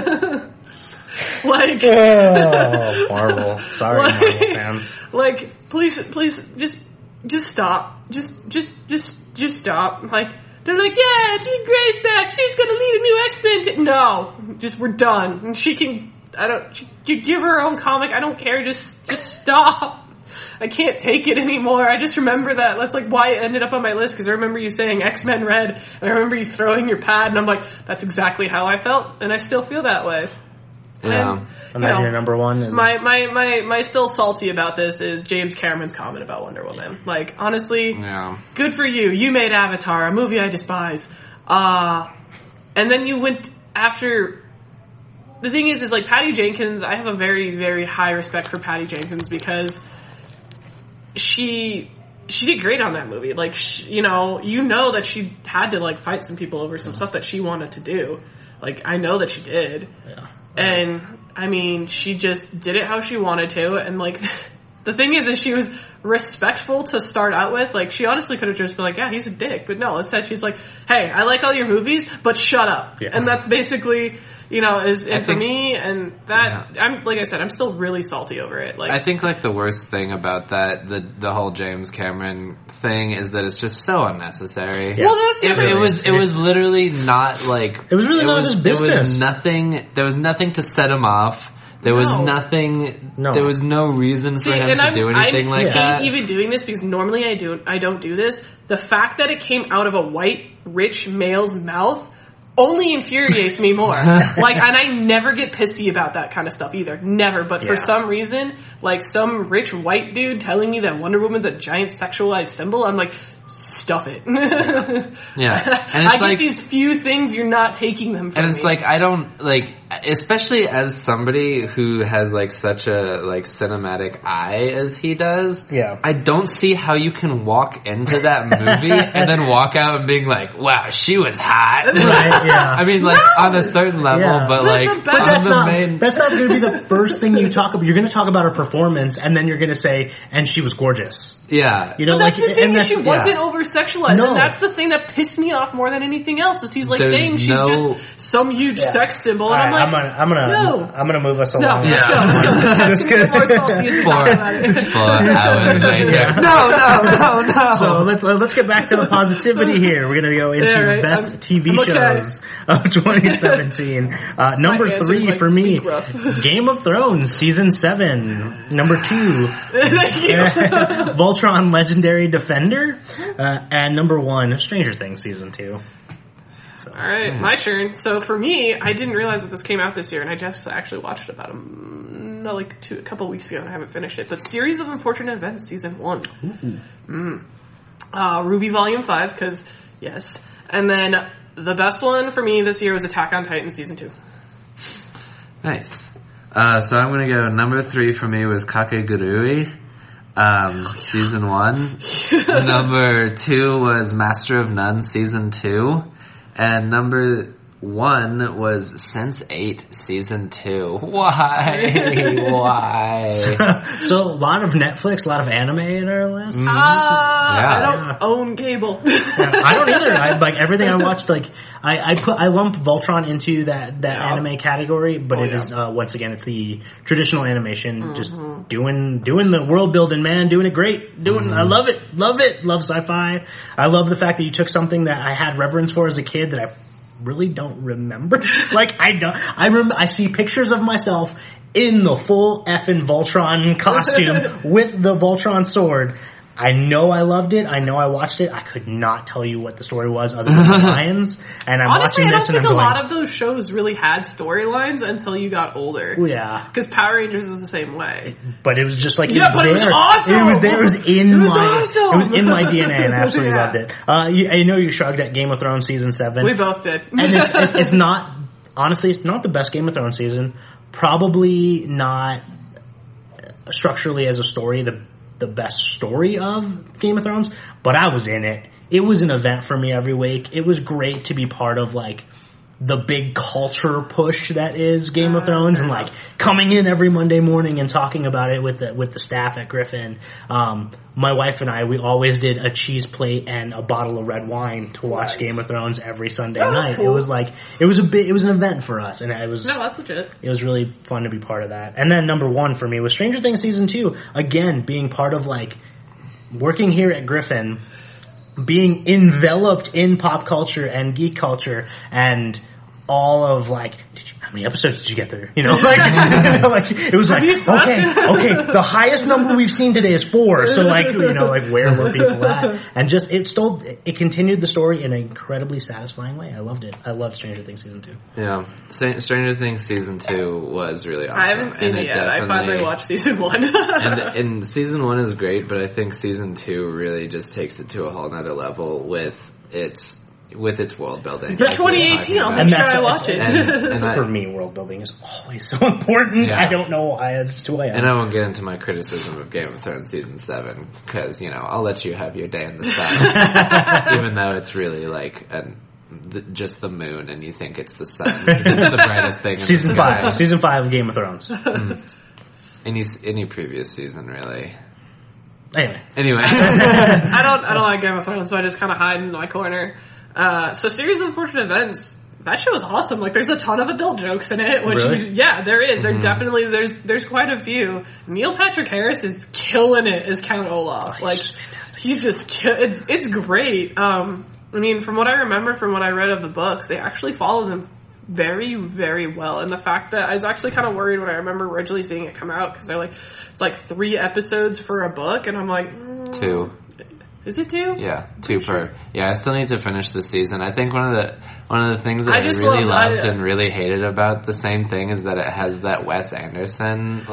Like, oh, Marvel. Sorry, Marvel fans. Like, please, just stop. Just stop. Like, They're like, yeah, Jean Grey's back. She's gonna lead a new X-Men team. No, just we're done. And she can. You give her own comic. I don't care. Just stop. I can't take it anymore. I just remember that. That's like why it ended up on my list, because I remember you saying X-Men Red, and I remember you throwing your pad, and I'm like, that's exactly how I felt, and I still feel that way. Yeah. And your number one is... My still salty about this is James Cameron's comment about Wonder Woman. Like, honestly, good for you. You made Avatar, a movie I despise. And then you went after... The thing is like, Patty Jenkins, I have a very, very high respect for Patty Jenkins, because she did great on that movie. Like, you know that she had to, like, fight some people over some stuff that she wanted to do. Like, I know that she did. Yeah. And, I mean, she just did it how she wanted to, and, like, the thing is she was respectful to start out with. Like, she honestly could have just been like, yeah, he's a dick, but no, instead she's like, hey, I like all your movies, but shut up. Yeah. And that's basically, is it for me, and that, I'm, like I said, I'm still really salty over it. Like, I think, like, the worst thing about that, the whole James Cameron thing, is that it's just so unnecessary. Yeah. Well, that's it was literally not, like... It was really not his business. There was nothing to set him off. There was nothing. No. There was no reason for him to do anything like that. Even doing this, because normally I don't do this. The fact that it came out of a white, rich male's mouth only infuriates me more. Like, and I never get pissy about that kind of stuff either. Never. But for some reason, like, some rich white dude telling me that Wonder Woman's a giant sexualized symbol, I'm like, stuff it. Yeah. And it's I get these few things, you're not taking them from me. And it's like, I don't, like, especially as somebody who has, like, such a, like, cinematic eye as he does, I don't see how you can walk into that movie and then walk out being like, wow, she was hot. Right, yeah. I mean, like, on a certain level, but, like, that's not going to be the first thing you talk about. You're going to talk about her performance, and then you're going to say, and she was gorgeous. Yeah. But that's the thing, she wasn't over-sexualized, and that's the thing that pissed me off more than anything else, is he's, like, saying she's just some huge sex symbol, and I'm like, I'm gonna move us along. No, let's go. More salty as we talk about it. 4 hours later. No. So let's get back to the positivity here. We're gonna go into best TV shows of 2017. Number 3 for me, Game of Thrones season 7. Number 2, Voltron Legendary Defender, and number 1, Stranger Things season 2. Alright, my turn. So for me, I didn't realize that this came out this year, and I just actually watched it about a couple weeks ago, and I haven't finished it. But Series of Unfortunate Events season 1. Ruby Volume 5, because yes. And then the best one for me this year was Attack on Titan season 2. Nice. So I'm gonna go number 3 for me was Kakegurui. Season 1. Number 2 was Master of None season 2. And number 1 was Sense8 season 2. Why? So a lot of Netflix, a lot of anime in our list. I don't own cable. I don't either. Like everything I watched, like I lump Voltron into that anime category, but it is once again it's the traditional animation, just doing the world building, man, doing it great. I love it, love sci-fi. I love the fact that you took something that I had reverence for as a kid that I really don't remember. Like I see pictures of myself in the full effing Voltron costume with the Voltron sword. I know I loved it. I know I watched it. I could not tell you what the story was other than the lions. And I'm honestly, watching this and I don't think a lot of those shows really had storylines until you got older. Yeah. Because Power Rangers is the same way. But it was just like, it was awesome! It was there. It was in my DNA, and I absolutely loved it. I know you shrugged at Game of Thrones season 7. We both did. And it's not, honestly, it's not the best Game of Thrones season. Probably not structurally as a story the best story of Game of Thrones, but I was in it. It was an event for me every week. It was great to be part of, like, the big culture push that is Game of Thrones, and like coming in every Monday morning and talking about it with the staff at Griffin. My wife and I, we always did a cheese plate and a bottle of red wine to watch Game of Thrones every Sunday night. Cool. It was like, it was an event for us, and it was, no, that's legit. It was really fun to be part of that. And then number one for me was Stranger Things season 2. Again, being part of like working here at Griffin, being enveloped in pop culture and geek culture and all of like, how many episodes did you get through? You know, like, it was like, okay, the highest number we've seen today is 4. So like, you know, like where were people at? And just, it continued the story in an incredibly satisfying way. I loved it. I loved Stranger Things season 2. Yeah. Stranger Things season 2 was really awesome. I haven't seen it yet. I finally watched season 1. and season 1 is great, but I think season 2 really just takes it to a whole nother level with its world building. It's 2018. I'll make sure I watch it. And for me, world building is always so important. Yeah. I don't know why. It's just the way I am. And I won't get into my criticism of Game of Thrones season 7 because, you know, I'll let you have your day in the sun, even though it's really like just the moon, and you think it's the sun. It's the brightest thing. Season 5. Season 5 of Game of Thrones. Any previous season, really. Anyway. I don't like Game of Thrones, so I just kind of hide in my corner. So Series of Unfortunate Events, that show is awesome. Like, there's a ton of adult jokes in it, which, really? There is. There definitely, there's quite a few. Neil Patrick Harris is killing it as Count Olaf. Oh, he's just, it's great. I mean, from what I remember, from what I read of the books, they actually follow them very, very well. And the fact that I was actually kind of worried when I remember originally seeing it come out, because they're like, it's like 3 episodes for a book, and I'm like, 2. Is it 2? Yeah, 2 per. Yeah, I still need to finish the season. I think one of the things that I really loved and really hated about the same thing is that it has that Wes Anderson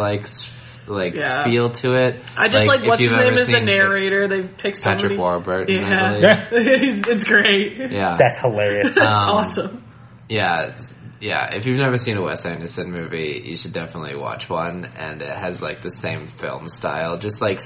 feel to it. I just like what's his name is the narrator. They picked somebody. Patrick Warburton. Yeah, it's great. Yeah, that's hilarious. That's awesome. Yeah, if you've never seen a Wes Anderson movie, you should definitely watch one. And it has like the same film style, just like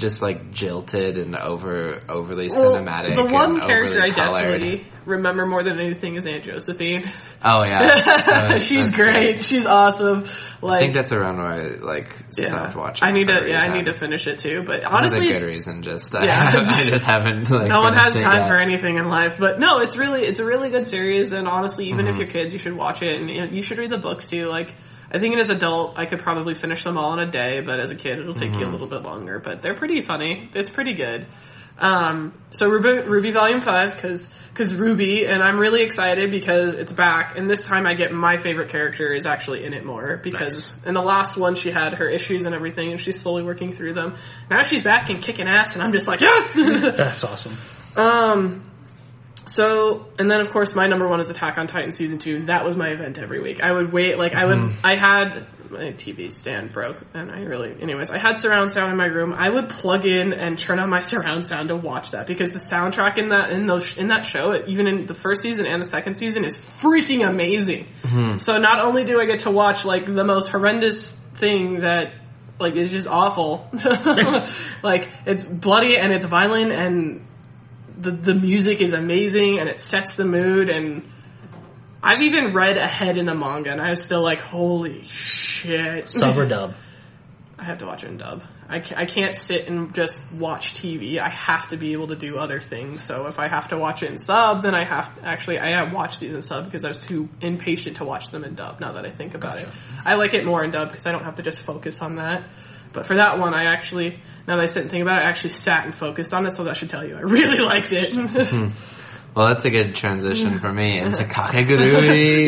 jilted and overly cinematic. The one character I colored. definitely remember more than anything is Aunt Josephine. Oh yeah, she's great. Good. She's awesome. Like, I think that's around where I stopped watching. I need to finish it too. But honestly, a good reason. Just I just haven't. No one has time for anything in life. But no, it's a really good series. And honestly, even if you're kids, you should watch it, and you should read the books too. Like, I think as an adult, I could probably finish them all in a day, but as a kid, it'll take you a little bit longer. But they're pretty funny. It's pretty good. So Ruby Volume 5, cause Ruby, and I'm really excited because it's back, and this time I get my favorite character is actually in it more, because in the last one she had her issues and everything, and she's slowly working through them. Now she's back and kicking ass, and I'm just like, yes! That's awesome. So, and then of course my number 1 is Attack on Titan Season 2. That was my event every week. I would wait, I had, my TV stand broke, and I had surround sound in my room. I would plug in and turn on my surround sound to watch that, because the soundtrack in that show, even in the first season and the second season, is freaking amazing. So not only do I get to watch, like, the most horrendous thing that, like, is just awful, like, it's bloody and it's violent, and the music is amazing, and it sets the mood, and I've even read ahead in the manga, and I was still like, holy shit. Sub or dub? I have to watch it in dub. I can't sit and just watch TV. I have to be able to do other things. So if I have to watch it in sub, then I have watched these in sub because I was too impatient to watch them in dub, now that I think about it. I like it more in dub because I don't have to just focus on that. But for that one, now that I sit and think about it, I actually sat and focused on it, so that should tell you I really liked it. Well, that's a good transition for me into Kakegurui.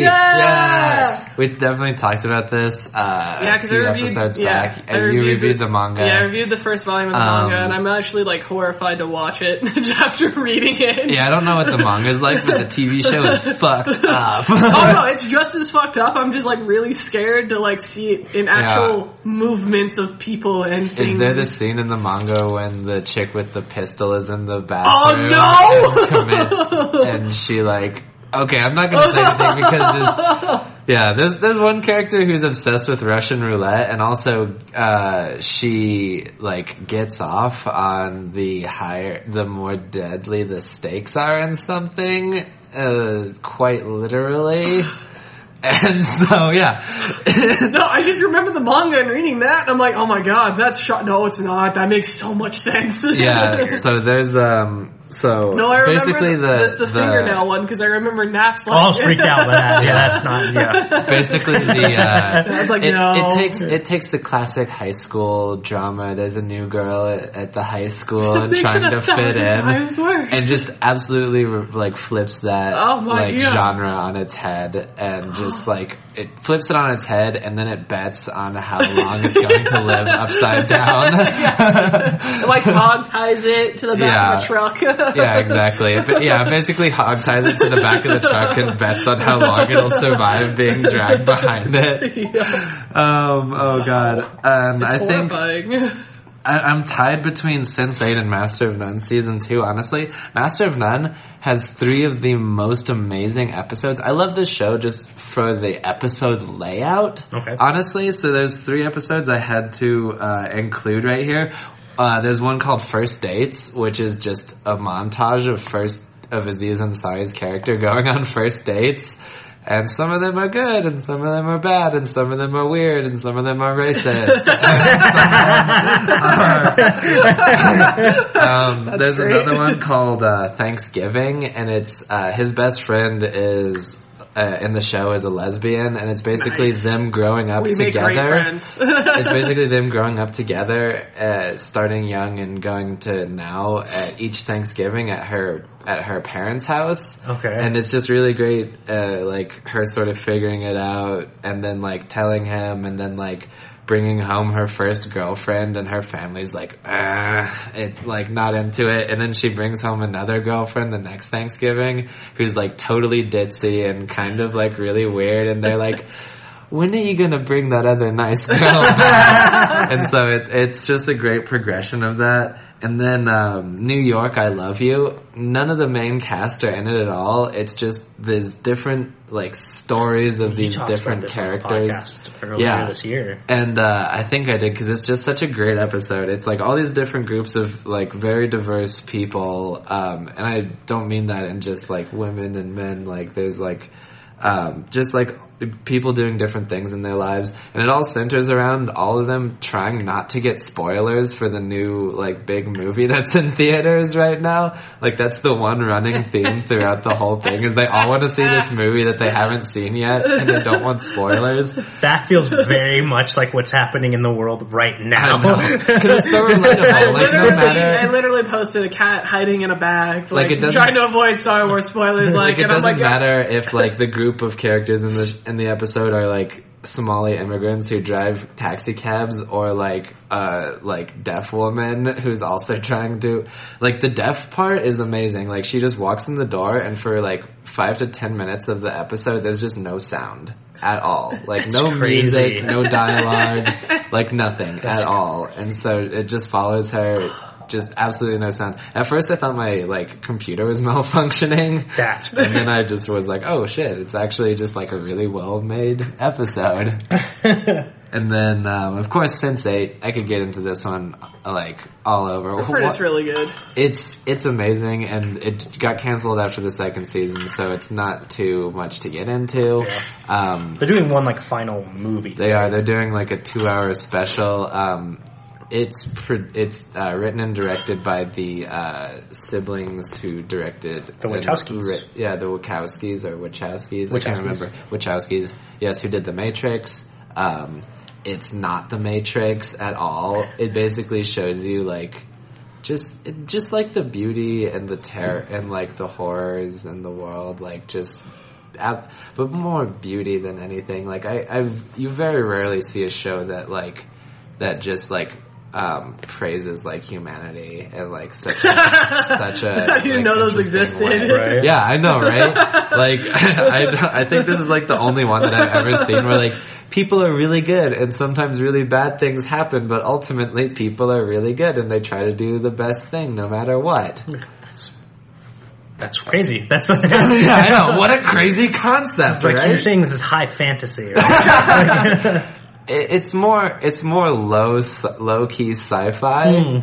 Yes! We definitely talked about this a few episodes back. And you reviewed the manga. Yeah, I reviewed the first volume of the manga, and I'm actually, like, horrified to watch it after reading it. Yeah, I don't know what the manga is like, but the TV show is fucked up. Oh, no, it's just as fucked up. I'm just, like, really scared to, like, see it in actual movements of people and things. Is there the scene in the manga when the chick with the pistol is in the bathroom? Oh, no! And she okay, I'm not gonna say anything because there's one character who's obsessed with Russian roulette, and also she gets off on the more deadly the stakes are in something, quite literally. And so, no, I just remember the manga and reading that, and I'm like, oh my god, that's no, it's not. That makes so much sense. Yeah, so there's, So No, I remember basically the fingernail one because I remember Nat's like, I was freaked out by that. Yeah, that's not. Yeah, basically I was like, no. It takes the classic high school drama. There's a new girl at the high school and makes trying it to fit 1,000 times worse. and just absolutely like flips that God. genre on its head and just like it flips it on its head and then it bets on how long it's going to live upside down. It, like hog ties it to the back of a truck. Yeah, exactly. Basically hog ties it to the back of the truck and bets on how long it'll survive being dragged behind it. Yeah. Oh god. It's I think horrifying. I'm tied between Sense8 and Master of None season 2, honestly. Master of None has 3 of the most amazing episodes. I love this show just for the episode layout. Okay. Honestly, so there's 3 episodes I had to include right here. There's one called First Dates, which is just a montage of Aziz Ansari's character going on first dates. And some of them are good, and some of them are bad, and some of them are weird, and some of them are racist. There's great. another one called Thanksgiving, and it's his best friend is in the show is a lesbian, and it's basically them growing up We make together. great friends. It's basically them growing up together, starting young and going to now at each Thanksgiving at her parents' house. Okay. And it's just really great, like her sort of figuring it out and then like telling him and then like bringing home her first girlfriend and her family's like, not into it. And then she brings home another girlfriend the next Thanksgiving who's like totally ditzy and kind of like really weird. And they're like, when are you gonna bring that other nice girl back? And so it's just a great progression of that. And then New York, I Love You. None of the main cast are in it at all. It's just there's different like stories of these different characters. Earlier this year. And I think I did because it's just such a great episode. It's like all these different groups of like very diverse people, and I don't mean that in just like women and men. Like there's like just like people doing different things in their lives, and it all centers around all of them trying not to get spoilers for the new like big movie that's in theaters right now. Like that's the one running theme throughout the whole thing is they all want to see this movie that they haven't seen yet and they don't want spoilers. That feels very much like what's happening in the world right now. Because it's so relatable. Like no matter, I literally posted a cat hiding in a bag, Like, it doesn't- trying to avoid Star Wars spoilers. like it and I'm doesn't like, matter if like the group of characters in the episode are like Somali immigrants who drive taxi cabs or like deaf woman who's also trying to like the deaf part is amazing. Like she just walks in the door and for like 5 to 10 minutes of the episode there's just no sound at all. Like no crazy. music, no dialogue, like nothing at all. And so it just follows her. Just absolutely no sound. At first I thought my like computer was malfunctioning. And then I just was like, oh shit, it's actually just like a really well made episode. And then of course Sense8, I could get into this one like all over. I've heard it's really good. It's amazing, and it got canceled after the second season, so it's not too much to get into. Yeah. They're doing one like final movie. They're doing like a 2-hour special. It's written and directed by the siblings who directed The Wachowskis. The Wachowskis. I can't remember. Wachowskis, yes, who did The Matrix. It's not The Matrix at all. It basically shows you like just like the beauty and the terror and like the horrors and the world, like just. But more beauty than anything. Like you very rarely see a show that just like praises like humanity and like such a How do you know those existed? Right? Yeah, I know, right? Like I think this is like the only one that I've ever seen where like people are really good and sometimes really bad things happen, but ultimately people are really good and they try to do the best thing no matter what. That's crazy. That's Yeah, I know. What a crazy concept, like, right? so you're saying this is high fantasy, right? It's more low key sci-fi,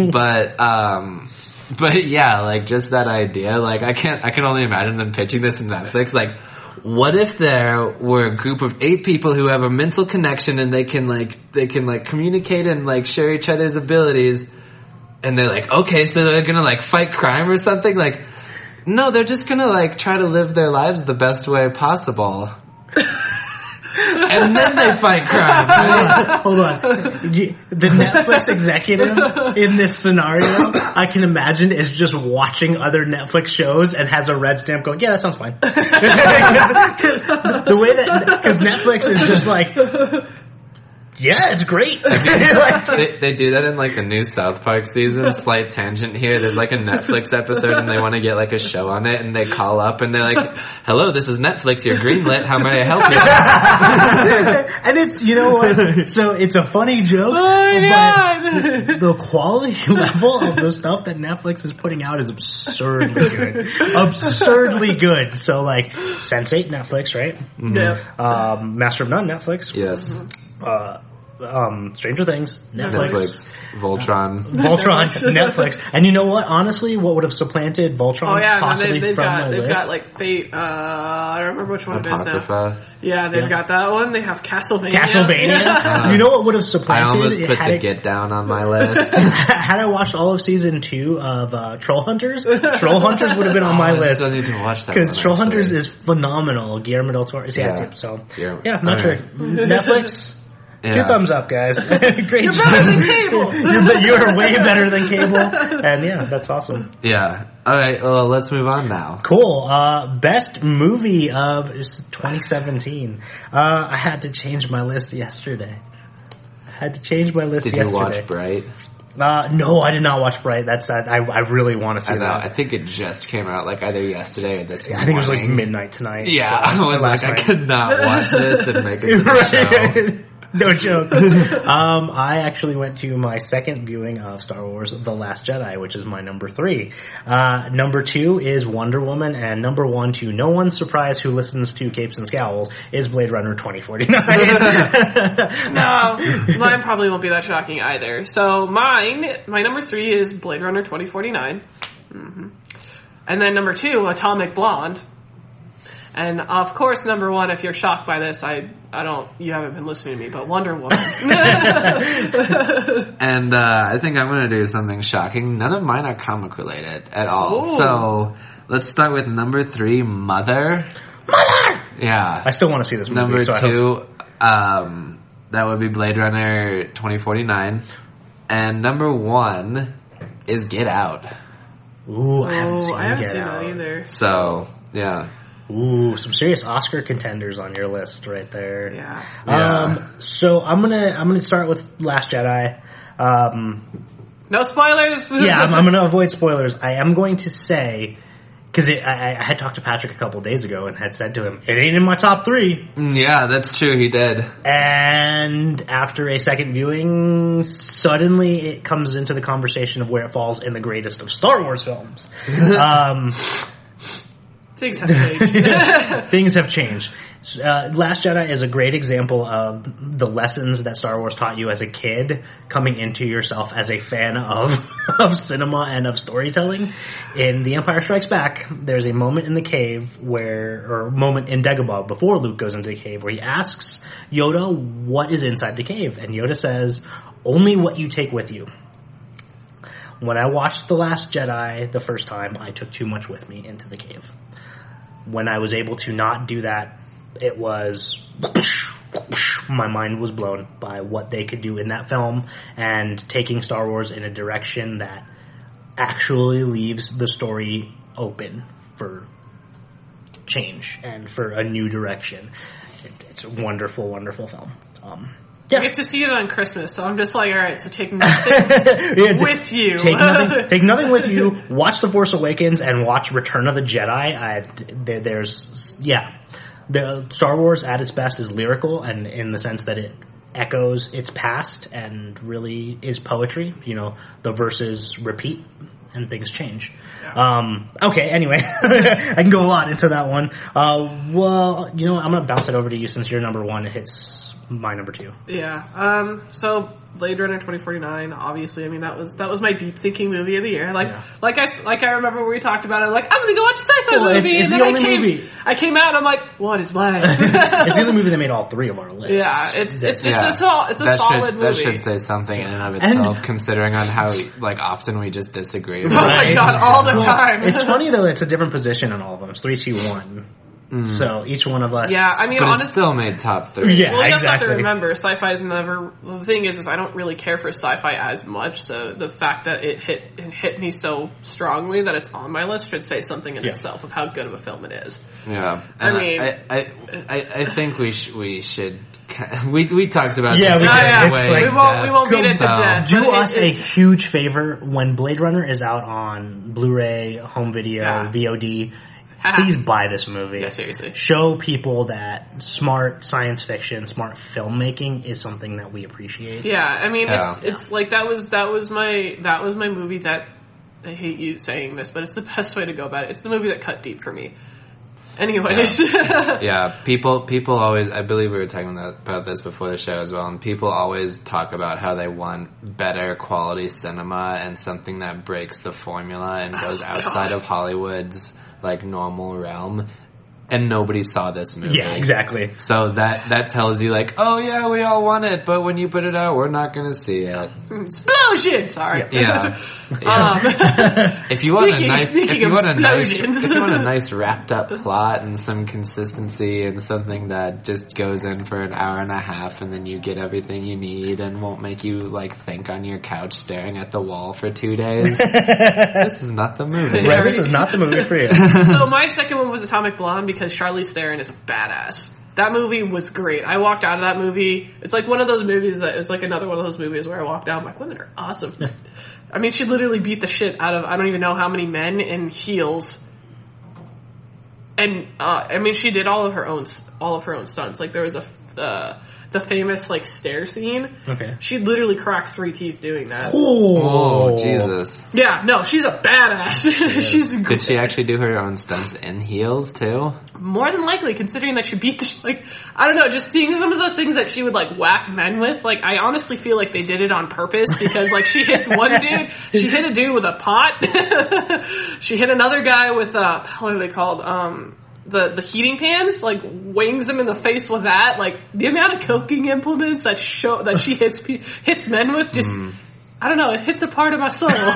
but yeah, like just that idea, like I can only imagine them pitching this in Netflix, like what if there were a group of 8 people who have a mental connection and they can communicate and like share each other's abilities, And they're like, okay, so they're gonna like fight crime or something? Like, no, they're just gonna like try to live their lives the best way possible. And then they fight crime. Right? Hold on. The Netflix executive in this scenario, I can imagine, is just watching other Netflix shows and has a red stamp going, yeah, that sounds fine. The way that, because Netflix is just like, yeah, it's great. They do that in like the new South Park season. Slight tangent here. There's like a Netflix episode and they want to get like a show on it and they call up and they're like, hello, this is Netflix. You're greenlit. How may I help you? And it's, you know what? So it's a funny joke. Oh my God. The quality level of the stuff that Netflix is putting out is absurdly good. Absurdly good. So like Sense8 Netflix, right? Yeah. Master of None Netflix. Yes. Stranger Things, Netflix. Voltron, Netflix. And you know what? Honestly, what would have supplanted Voltron possibly they've from got, my they've list? got like Fate, I don't remember which one it is now. Apocrypha. Yeah, they've got that one. They have Castlevania. You know what would have I supplanted? almost put the Get Down on my list. Had I watched all of season 2 of Troll Hunters, Troll Hunters would have been on my list. I still need to watch that because Troll actually. Hunters is phenomenal. Guillermo del Toro. Yeah. So Yeah. yeah, not sure. Netflix. Yeah. 2 thumbs up, guys. Great You're job. better than Cable. You're way better than Cable. And yeah, that's awesome. Yeah. Alright, well, let's move on now. Cool. Best movie of 2017. I had to change my list yesterday. Did you watch Bright? No, I did not watch Bright. That's I really want to see that. I think it just came out like either yesterday or this morning. I think it was like midnight tonight. Yeah, so, I was like, I could not watch this and make it to the show. No joke. I actually went to my second viewing of Star Wars The Last Jedi, which is my number 3. Number 2 is Wonder Woman, and number 1, to no one's surprise who listens to Capes and Scowls, is Blade Runner 2049. No, mine probably won't be that shocking either. So my number 3 is Blade Runner 2049. Mm-hmm. And then number 2, Atomic Blonde. And of course, number 1, if you're shocked by this, you haven't been listening to me, but Wonder Woman. And I think I'm going to do something shocking. None of mine are comic related at all. Ooh. So let's start with number 3, Mother. Yeah. I still want to see this movie. Number so 2, that would be Blade Runner 2049. And number 1 is Get Out. Ooh, I haven't seen that Out. either. So, yeah. Ooh, some serious Oscar contenders on your list right there. Yeah. So I'm gonna start with Last Jedi. No spoilers. Yeah, I'm gonna avoid spoilers. I am going to say, because I had talked to Patrick a couple days ago and had said to him, it ain't in my top 3. Yeah, that's true, he did. And after a second viewing, suddenly it comes into the conversation of where it falls in the greatest of Star Wars films. Things have changed. Things have changed. Last Jedi is a great example of the lessons that Star Wars taught you as a kid coming into yourself as a fan of cinema and of storytelling. In The Empire Strikes Back, there's a moment in the cave or moment in Dagobah before Luke goes into the cave where he asks Yoda what is inside the cave. And Yoda says, only what you take with you. When I watched The Last Jedi the first time, I took too much with me into the cave. When I was able to not do that, it was my mind was blown by what they could do in that film and taking Star Wars in a direction that actually leaves the story open for change and for a new direction. It's a wonderful, wonderful film. I get to see it on Christmas, so I'm just like, all right, so take nothing with you. Take nothing with you. Watch The Force Awakens and watch Return of the Jedi. The Star Wars at its best is lyrical, and in the sense that it echoes its past and really is poetry. You know, the verses repeat and things change. Okay, anyway, I can go a lot into that one. Well, you know, I'm going to bounce it over to you since you're number 1. It hits my number 2. Yeah. So Blade Runner 2049, obviously, I mean, that was my deep thinking movie of the year. Like I remember when we talked about it, like, I'm gonna go watch a sci-fi movie, it's and the then only movie. I came out and I'm like, what is life? It's the only movie that made all 3 of our lists. Yeah, it's a solid movie. That should say something in and of itself, considering on how, like, often we just disagree. Oh my god, all the time. It's funny though, it's a different position on all of them. It's 3, 2, 1. So each one of us. Yeah, I mean, but it still made top 3. Yeah, well, you also have exactly. to remember, sci-fi is never. The thing is I don't really care for sci-fi as much. So the fact that it hit me so strongly that it's on my list should say something in itself of how good of a film it is. Yeah, I mean, I think we should. We talked about Yeah, this. we we won't beat it to death. Do but us a huge favor when Blade Runner is out on Blu-ray, home video, VOD. Please buy this movie. Yeah, seriously. Show people that smart science fiction, smart filmmaking is something that we appreciate. Yeah, I mean, it's like that was my movie that, I hate you saying this, but it's the best way to go about it. It's the movie that cut deep for me. Anyways. Yeah, people always, I believe we were talking about this before the show as well, and people always talk about how they want better quality cinema and something that breaks the formula and goes outside of Hollywood's, like, normal realm. And nobody saw this movie. Yeah, exactly. So that tells you, like, oh yeah, we all want it, but when you put it out, we're not gonna see it. Explosion! Sorry. Yeah. If you want a nice wrapped up plot and some consistency and something that just goes in for an hour and a half and then you get everything you need and won't make you, like, think on your couch staring at the wall for 2 days, this is not the movie. Right, this is not the movie for you. So my second one was Atomic Blonde because Charlize Theron is a badass. That movie was great. I walked out of that movie. It's like one of those movies that is like another one of those movies where I walked out, I'm like, women are awesome. I mean, she literally beat the shit out of, I don't even know how many men in heels. And, I mean, she did all of her own stunts. Like, there was the famous, like, stair scene. Okay. She literally cracked 3 teeth doing that. Oh, Jesus. Yeah, no, she's a badass. Yeah. She's Did she actually do her own stunts in heels, too? More than likely, considering that she beat the, like, I don't know, just seeing some of the things that she would, like, whack men with, like, I honestly feel like they did it on purpose, because, like, she hits one dude, she hit a dude with a pot, she hit another guy with, what are they called, the heating pans, like, wings him in the face with that, like, the amount of cooking implements that she hits men with, just, I don't know, it hits a part of my soul. Well,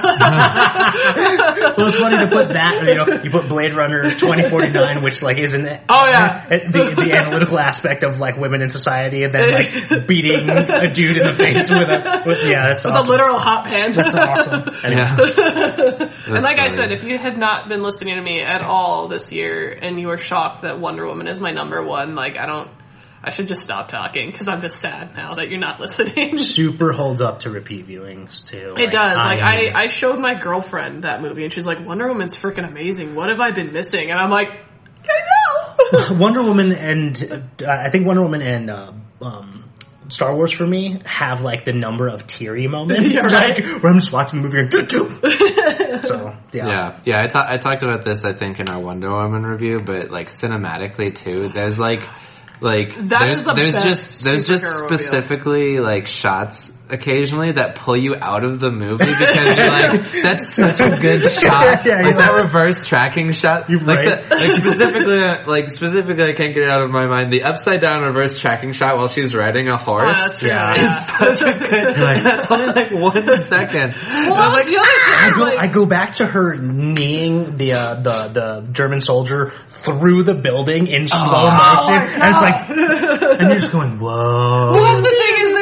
it's funny to put that, you know, you put Blade Runner 2049, which, like, isn't the analytical aspect of, like, women in society, and then, like, beating a dude in the face with that's awesome. With a literal hot pan. That's awesome. Yeah. And like I said, if you had not been listening to me at all this year, and you were shocked that Wonder Woman is my number one, like, I should just stop talking, because I'm just sad now that you're not listening. Super holds up to repeat viewings, too. It does. I showed my girlfriend that movie, and she's like, Wonder Woman's freaking amazing. What have I been missing? And I'm like, I know! Wonder Woman and, I think Wonder Woman and, Star Wars for me have, like, the number of teary moments. You're right. Like, where I'm just watching the movie and so, yeah. Yeah, I talked about this, I think, in our Wonder Woman review, but, like, cinematically, too, there's, like, there's just specifically, like, shots occasionally that pull you out of the movie because you're like, that's such a good shot. Like, that reverse tracking shot. Specifically, I can't get it out of my mind. The upside down reverse tracking shot while she's riding a horse. Oh, that's true. Is such a good, that's only like 1 second. Well, I go back to her kneeing the German soldier through the building in slow motion, and it's like, and you're just going, whoa. Well, that's the thing is,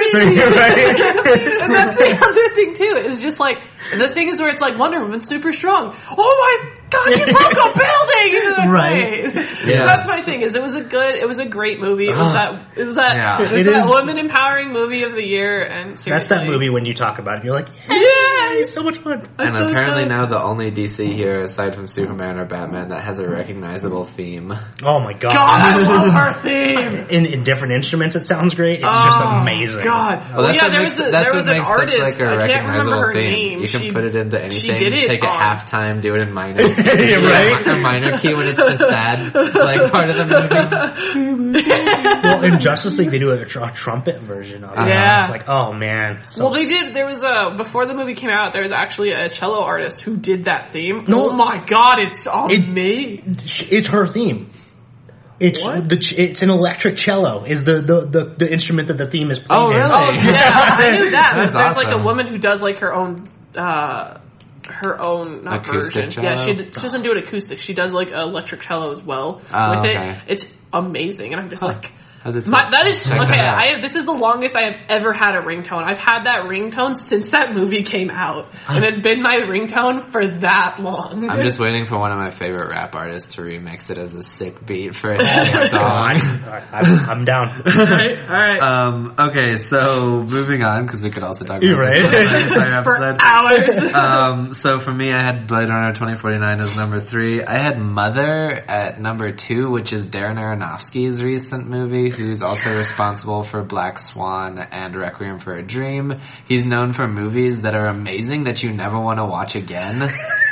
and that's the other thing too, is just like, the thing is where it's like, Wonder Woman's super strong. Oh my god, you broke a building! Right. Yes. That's my thing, is it was a great movie. It was that woman empowering movie of the year, and seriously. That's that movie when you talk about it, you're like, yeah, It's so much fun. And apparently now the only DC hero aside from Superman or Batman that has a recognizable theme. Oh my god. God, I love her theme. In different instruments, it sounds great. It's just amazing. God. Well, that's what there makes, was that's an what makes artist. such like a I can't remember recognizable her theme. name. You can put it into anything. did it take it on- halftime, do it in minor. Right? A minor key when it's the sad like part of the movie. Well, in Justice League, they do a trumpet version of it. Yeah. It's like, oh man. So, Well, they did. There was before the movie came out, there was actually a cello artist who did that theme. No. Oh my god, it's amazing. it's her theme. It's What? it's an electric cello is the instrument that the theme is playing. Oh, really? in. Oh yeah, I knew that. That's There's like a awesome. woman who does like her own not Acoustic version. Yeah, cello? she doesn't do it acoustic. She does like electric cello as well Oh, with okay. it. It's amazing, and I'm just like. How's it That is check okay. that out. This is the longest I have ever had a ringtone. I've had that ringtone since that movie came out, and it's been my ringtone for that long. I'm just waiting for one of my favorite rap artists to remix it as a sick beat for a sick song. I'm down. All right. Okay, so moving on, because we could also talk about You're this right. the entire For episode. hours. So for me, I had Blade Runner 2049 as number 3. I had Mother at number 2, which is Darren Aronofsky's recent movie, who's also responsible for Black Swan and Requiem for a Dream. He's known for movies that are amazing that you never want to watch again.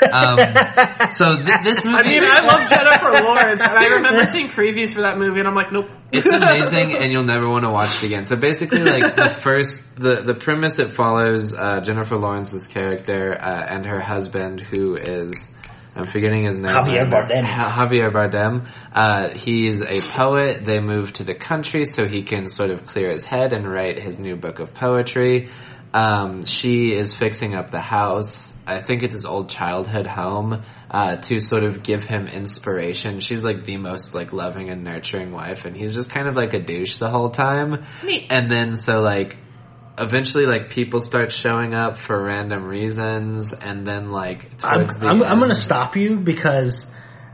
So this movie... I mean, I love Jennifer Lawrence, and I remember seeing previews for that movie, and I'm like, nope. It's amazing, and you'll never want to watch it again. So basically, like, the premise, it follows Jennifer Lawrence's character and her husband, who is... I'm forgetting his name. Javier Bardem. Javier Bardem. He's a poet. They move to the country so he can sort of clear his head and write his new book of poetry. She is fixing up the house. I think it's his old childhood home, to sort of give him inspiration. She's like the most like loving and nurturing wife, and he's just kind of like a douche the whole time. Neat. And then so like, eventually like people start showing up for random reasons, and then like towards the I'm end- going to stop you because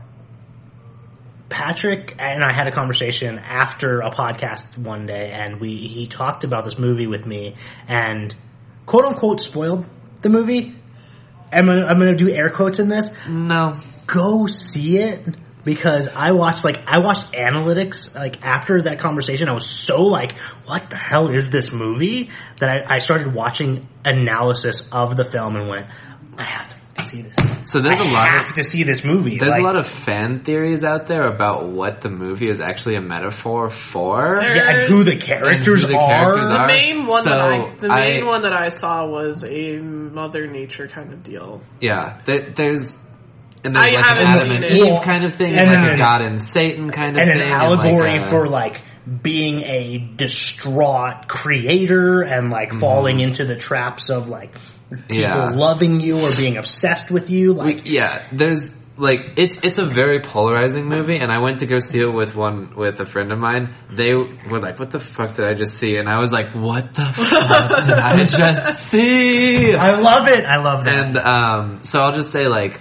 Patrick and I had a conversation after a podcast one day, and he talked about this movie with me and quote unquote spoiled the movie. I'm going to do air quotes in this. No. Go see it. Because I watched analytics, like, after that conversation, I was so like, what the hell is this movie? That I started watching analysis of the film and went, I have to see this. So there's I a lot have of to see this movie. there's Like, a lot of fan theories out there about what the movie is actually a metaphor for. yeah, and who the characters And who the are. characters The are. main one So that I saw was a Mother Nature kind of deal. Yeah, there's and I there's like haven't an Adam seen and it. Eve Well, kind of thing, and and like then- a God and Satan kind of And thing, an allegory and like for like being a distraught creator and like falling into the traps of like people Yeah. loving you or being obsessed with you. Like, there's like it's a very polarizing movie, and I went to go see it with a friend of mine. They were like, "What the fuck did I just see?" And I was like, "What the fuck did I just see?" I love it. I love that. And so I'll just say like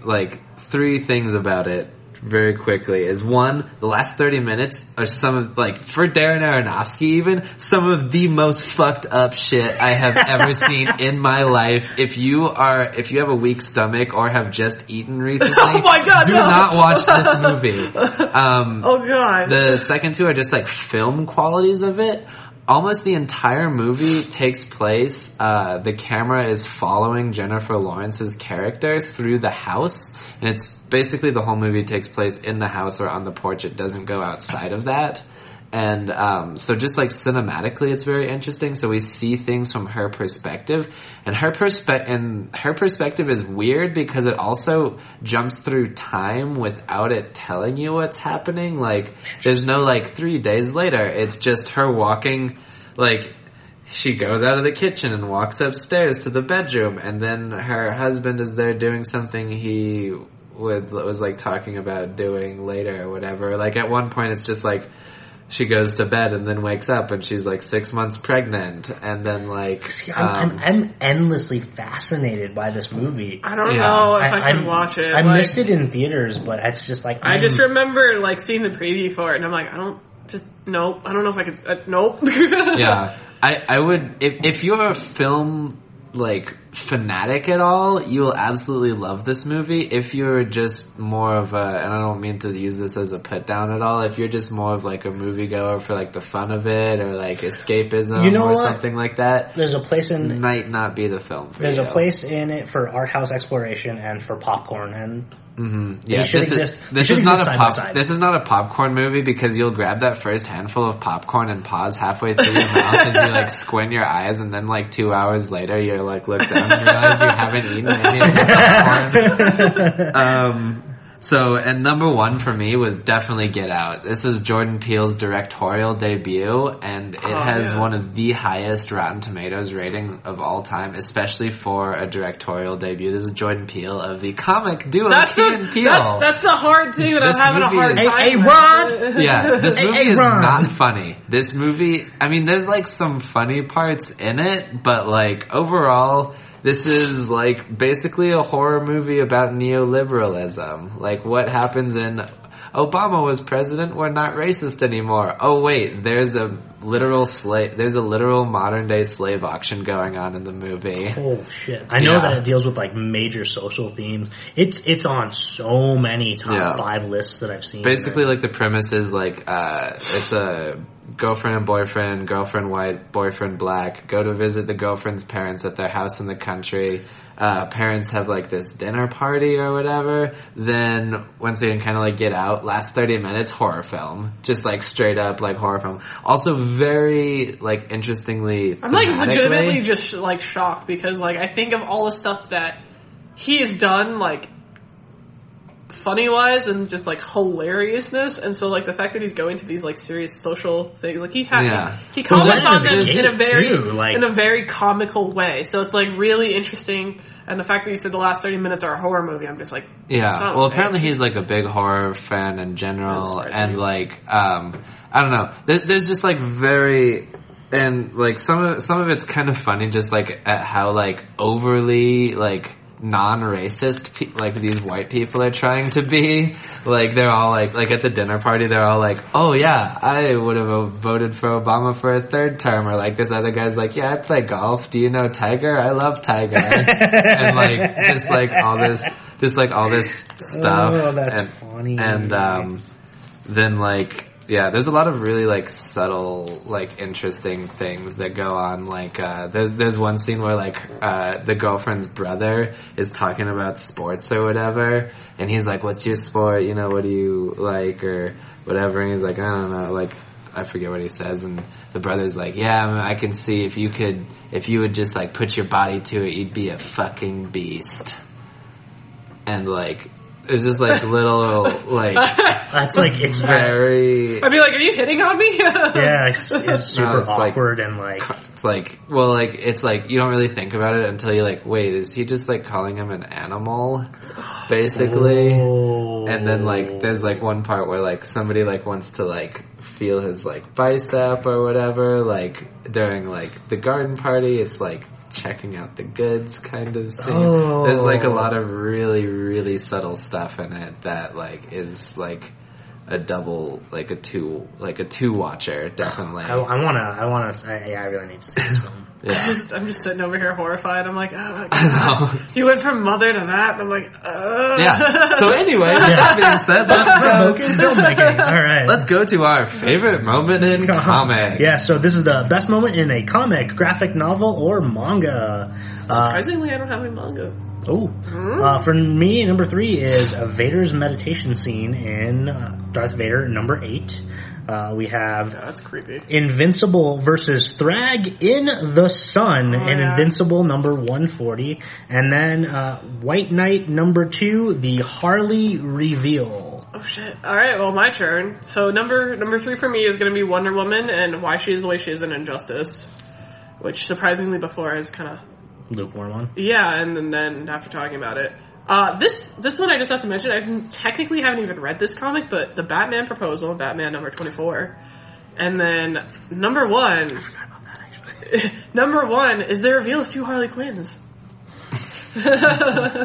three things about it very quickly. Is one, the last 30 minutes are some of, like, for Darren Aronofsky even, some of the most fucked up shit I have ever seen in my life. If you have a weak stomach or have just eaten recently, Oh my God, do no. not watch this movie. Oh god. The second two are just like film qualities of it. Almost the entire movie takes place, the camera is following Jennifer Lawrence's character through the house, and it's basically the whole movie takes place in the house or on the porch. It doesn't go outside of that. And so just like cinematically it's very interesting. So we see things from her perspective, and her perspective is weird because it also jumps through time without it telling you what's happening. Like there's no like 3 days later. It's just her walking, like she goes out of the kitchen and walks upstairs to the bedroom, and then her husband is there doing something he was like talking about doing later or whatever. Like at one point it's just like she goes to bed and then wakes up and she's like 6 months pregnant, and then like See, I'm endlessly fascinated by this movie. I don't Yeah. know if I can watch it. I Like, missed it in theaters, but it's just like I just remember like seeing the preview for it, and I'm like, I don't know if I could. Nope. yeah, I would if you're a film like fanatic at all, you will absolutely love this movie. If you're just more of a, and I don't mean to use this as a put down at all, if you're just more of like a moviegoer for like the fun of it or like escapism or something like that, there's a place in might not be the film for there's you. a place in it for art house exploration and for popcorn, and yeah, this is not a popcorn movie because you'll grab that first handful of popcorn and pause halfway through your mouth as you like squint your eyes, and then like 2 hours later you're like look down and realize you haven't eaten any of the popcorn. So, and number one for me was definitely Get Out. This was Jordan Peele's directorial debut, and it has one of the highest Rotten Tomatoes rating of all time, especially for a directorial debut. This is Jordan Peele of the comic duo Key and Peele. That's the hard thing that I'm having a hard time with. Ron! Yeah, this movie is not funny. This movie, I mean, there's like some funny parts in it, but like overall, this is like basically a horror movie about neoliberalism. Like what happens in Obama was president, we're not racist anymore. Oh wait, there's a literal modern day slave auction going on in the movie. Oh shit. I know that it deals with like major social themes. It's on so many top 5 lists that I've seen. Basically like the premise is like, it's a girlfriend and boyfriend, girlfriend white, boyfriend black, go to visit the girlfriend's parents at their house in the country. Parents have like this dinner party or whatever. Then once they can kind of like get out, last 30 minutes, horror film. Just like straight up like horror film. Also very like interestingly I'm like legitimately just like shocked because like I think of all the stuff that he has done like funny wise and just like hilariousness, and so like the fact that he's going to these like serious social things, like he comments on them in a very comical way, so it's like really interesting. And the fact that you said the last 30 minutes are a horror movie, I'm just like, well apparently he's like a big horror fan in general, and like I don't know, there's just like very, and like some of it's kind of funny just like at how like overly like non-racist like these white people are trying to be. Like they're all like at the dinner party they're all like, oh yeah, I would have voted for Obama for a third term, or like this other guy's like, yeah, I play golf, do you know Tiger? I love Tiger. And like just like all this stuff. Oh, that's funny. And then like there's a lot of really like subtle, like interesting things that go on. Like there's one scene where like the girlfriend's brother is talking about sports or whatever, and he's like, "What's your sport? You know, what do you like or whatever?" And he's like, "I don't know, like I forget what he says." And the brother's like, "Yeah, I can see if you would just like put your body to it, you'd be a fucking beast." And like, it's just like little like that's like it's very. I'd be like, "Are you hitting on me?" Yeah, it's super awkward and like it's like it's like you don't really think about it until you're like, wait, is he just like calling him an animal, basically? And then like there's like one part where like somebody like wants to like feel his like bicep or whatever, like during like the garden party. It's like checking out the goods kind of scene. There's like a lot of really, really subtle stuff in it that like is like a double, like a two watcher, definitely. I really need to see this film. Yeah. I'm just sitting over here horrified. I'm like, oh, God. You went from mother to that, and I'm like, Yeah. So anyway, with that being said, let's go to our favorite moment in comics. Yeah, so this is the best moment in a comic, graphic novel, or manga. Surprisingly, I don't have any manga. For me, number 3 is Vader's meditation scene in Darth Vader number 8. We have that's creepy. Invincible versus Thrag in the Sun in Invincible number 140. And then White Knight number 2, the Harley reveal. Oh shit. Alright, well my turn. So number 3 for me is going to be Wonder Woman and why she is the way she is in Injustice. Which surprisingly before is kind of lukewarm one. Yeah, and then after talking about it. This one I just have to mention, I technically haven't even read this comic, but the Batman proposal, Batman number 24. And then number 1. I forgot about that actually. Number 1 is the reveal of 2 Harley Quinns.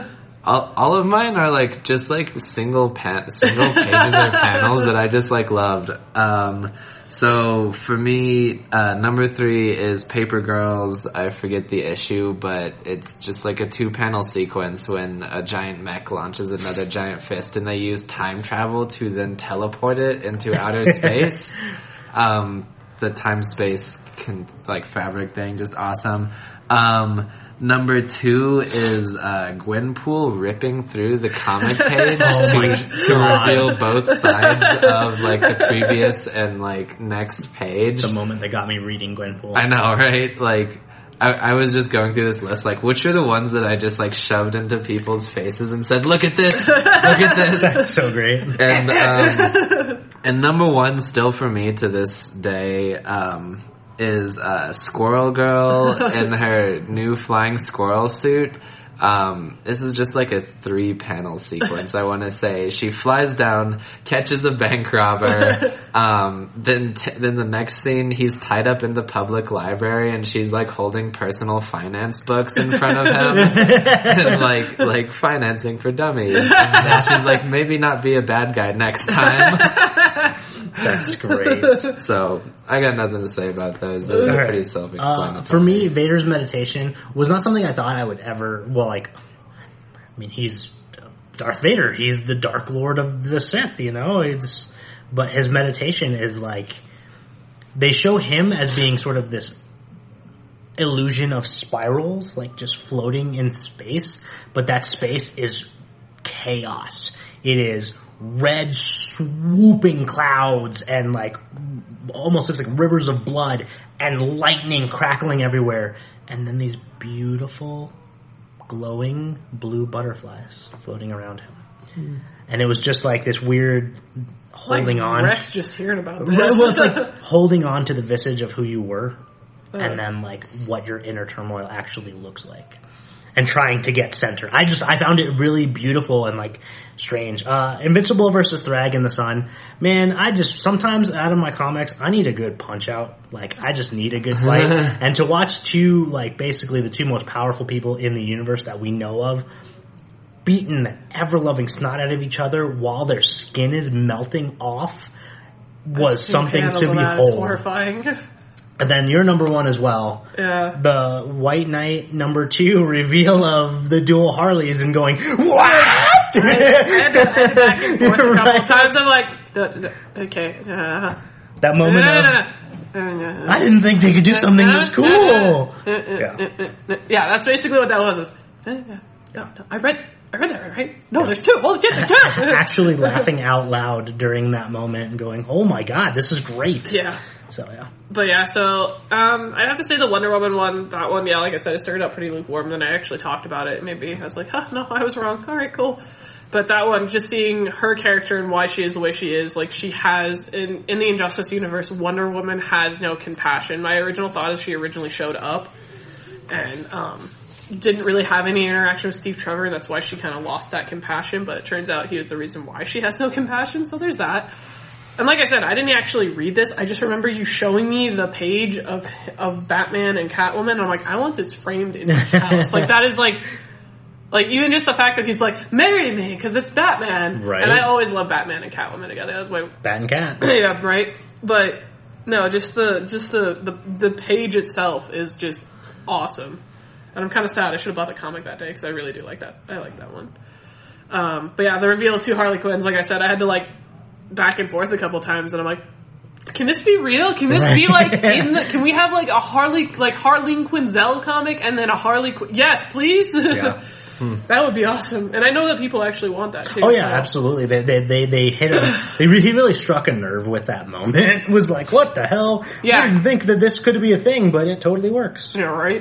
all of mine are like just like single pages or panels that I just like loved. So for me, number 3 is Paper Girls. I forget the issue, but it's just like a 2-panel sequence when a giant mech launches another giant fist, and they use time travel to then teleport it into outer space. The time-space fabric thing, just awesome. Number 2 is Gwenpool ripping through the comic page to reveal both sides of like the previous and like next page. The moment that got me reading Gwenpool. I know, right? Like I was just going through this list, like which are the ones that I just like shoved into people's faces and said, "Look at this, look at this." That's so great. And number 1 still for me to this day is Squirrel Girl in her new flying squirrel suit. This is just like a 3-panel sequence, I want to say. She flies down, catches a bank robber, then the next scene, he's tied up in the public library and she's like holding personal finance books in front of him and like financing for dummies. And she's like, maybe not be a bad guy next time. That's great. So, I got nothing to say about those. Those are pretty self-explanatory. For me, Vader's meditation was not something I thought I would ever, he's Darth Vader. He's the Dark Lord of the Sith, but his meditation is like, they show him as being sort of this illusion of spirals, like just floating in space, but that space is chaos. It is red swooping clouds and like almost looks like rivers of blood and lightning crackling everywhere, and then these beautiful glowing blue butterflies floating around him. And it was just like this weird holding on. Rex just hearing about this. Well, it's like holding on to the visage of who you were, and then like what your inner turmoil actually looks like, and trying to get center. I found it really beautiful and like strange. Invincible versus Thrag in the Sun. Man, sometimes out of my comics, I need a good punch out. Like, I just need a good fight. And to watch basically the 2 most powerful people in the universe that we know of, beating the ever-loving snot out of each other while their skin is melting off, was something to behold. It's horrifying. And then your number 1 as well. Yeah. The White Knight number 2 reveal of the dual Harleys and going, what? I had to back and forth a couple times. I'm like, okay. That moment of, I didn't think they could do something this cool. Yeah, that's basically what that was. I read that, right? No, there's 2. Holy shit, there's 2! Actually laughing out loud during that moment and going, oh my god, this is great. Yeah. So, yeah. But yeah, I'd have to say the Wonder Woman one, that one, yeah, like I said, it started out pretty lukewarm, then I actually talked about it, maybe I was like, no, I was wrong, alright, cool. But that one, just seeing her character and why she is the way she is, like she has, in the Injustice universe, Wonder Woman has no compassion. My original thought is she originally showed up, and, didn't really have any interaction with Steve Trevor, and that's why she kind of lost that compassion, but it turns out he was the reason why she has no compassion, so there's that. And like I said, I didn't actually read this. I just remember you showing me the page of Batman and Catwoman. And I'm like, I want this framed in my house. Like that is like even just the fact that he's like, marry me because it's Batman. Right. And I always love Batman and Catwoman together. That was my Bat and Cat. Yeah, right. But no, just the page itself is just awesome. And I'm kind of sad I should have bought the comic that day because I really do like that. I like that one. But yeah, the reveal of 2 Harley Quinns. Like I said, I had to like back and forth a couple times, and I'm like, can this be real? Can this be like can we have like a Harleen Quinzel comic and then a Harley yes, please? Yeah. That would be awesome. And I know that people actually want that too. Oh yeah, so. Absolutely. They hit he really struck a nerve with that moment. It was like, what the hell? Yeah. I didn't think that this could be a thing, but it totally works. Yeah, right?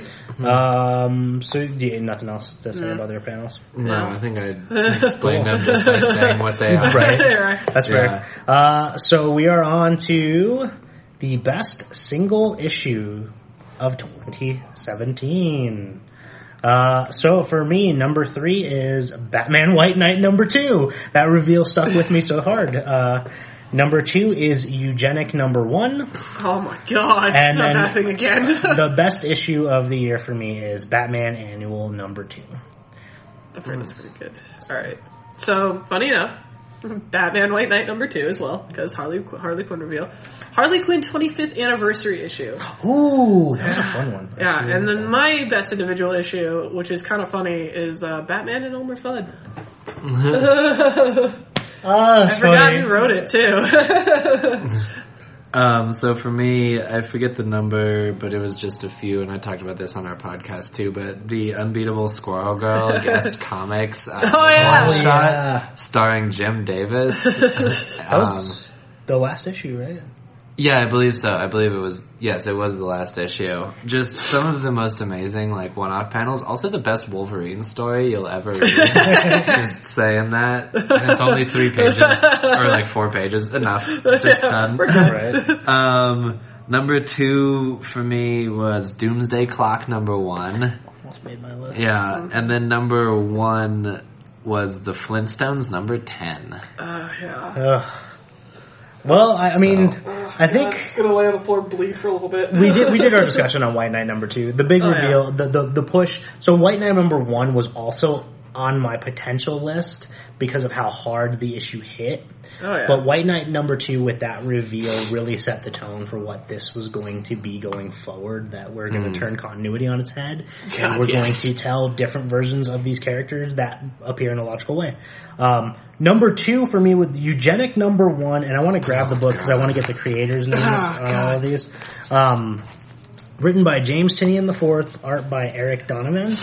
So do you have nothing else to say about their panels? No, I think I explained them just by saying what they are. Right. That's fair. So we are on to the best single issue of 2017. So for me, number 3 is Batman White Knight number 2. That reveal stuck with me so hard. Number 2 is Eugenic number 1. Oh my god, and not that thing again. The best issue of the year for me is Batman Annual number 2. The friend is pretty good. Alright. So, funny enough, Batman White Knight number 2 as well, because Harley Quinn reveal. Harley Quinn 25th anniversary issue. Ooh, that was a fun one. Yeah, and then my best individual issue, which is kind of funny, is Batman and Elmer Fudd. I forgot who wrote it, too. So for me, I forget the number, but it was just a few, and I talked about this on our podcast too, but the Unbeatable Squirrel Girl guest comics one-shot starring Jim Davis. That was the last issue, right? Yeah, I believe so. I believe it was the last issue. Just some of the most amazing, like, one-off panels. Also the best Wolverine story you'll ever read. Just saying that. And it's only 3 pages, or like 4 pages. Enough. Just done. Right. Number 2 for me was Doomsday Clock number 1. Almost made my list. Yeah, and then number 1 was the Flintstones number 10. Yeah. Well, I mean, I think I'm gonna lay on the floor and bleed for a little bit. we did our discussion on White Knight number 2. The big reveal, the push. So White Knight number 1 was also on my potential list because of how hard the issue hit. Oh, yeah. But White Knight number 2 with that reveal really set the tone for what this was going to be going forward, that we're going to turn continuity on its head, and we're going to tell different versions of these characters that appear in a logical way. Number 2 for me with Eugenic number 1, and I want to grab the book because I want to get the creators' names on all of these. Written by James Tynion IV, art by Eric Donovan.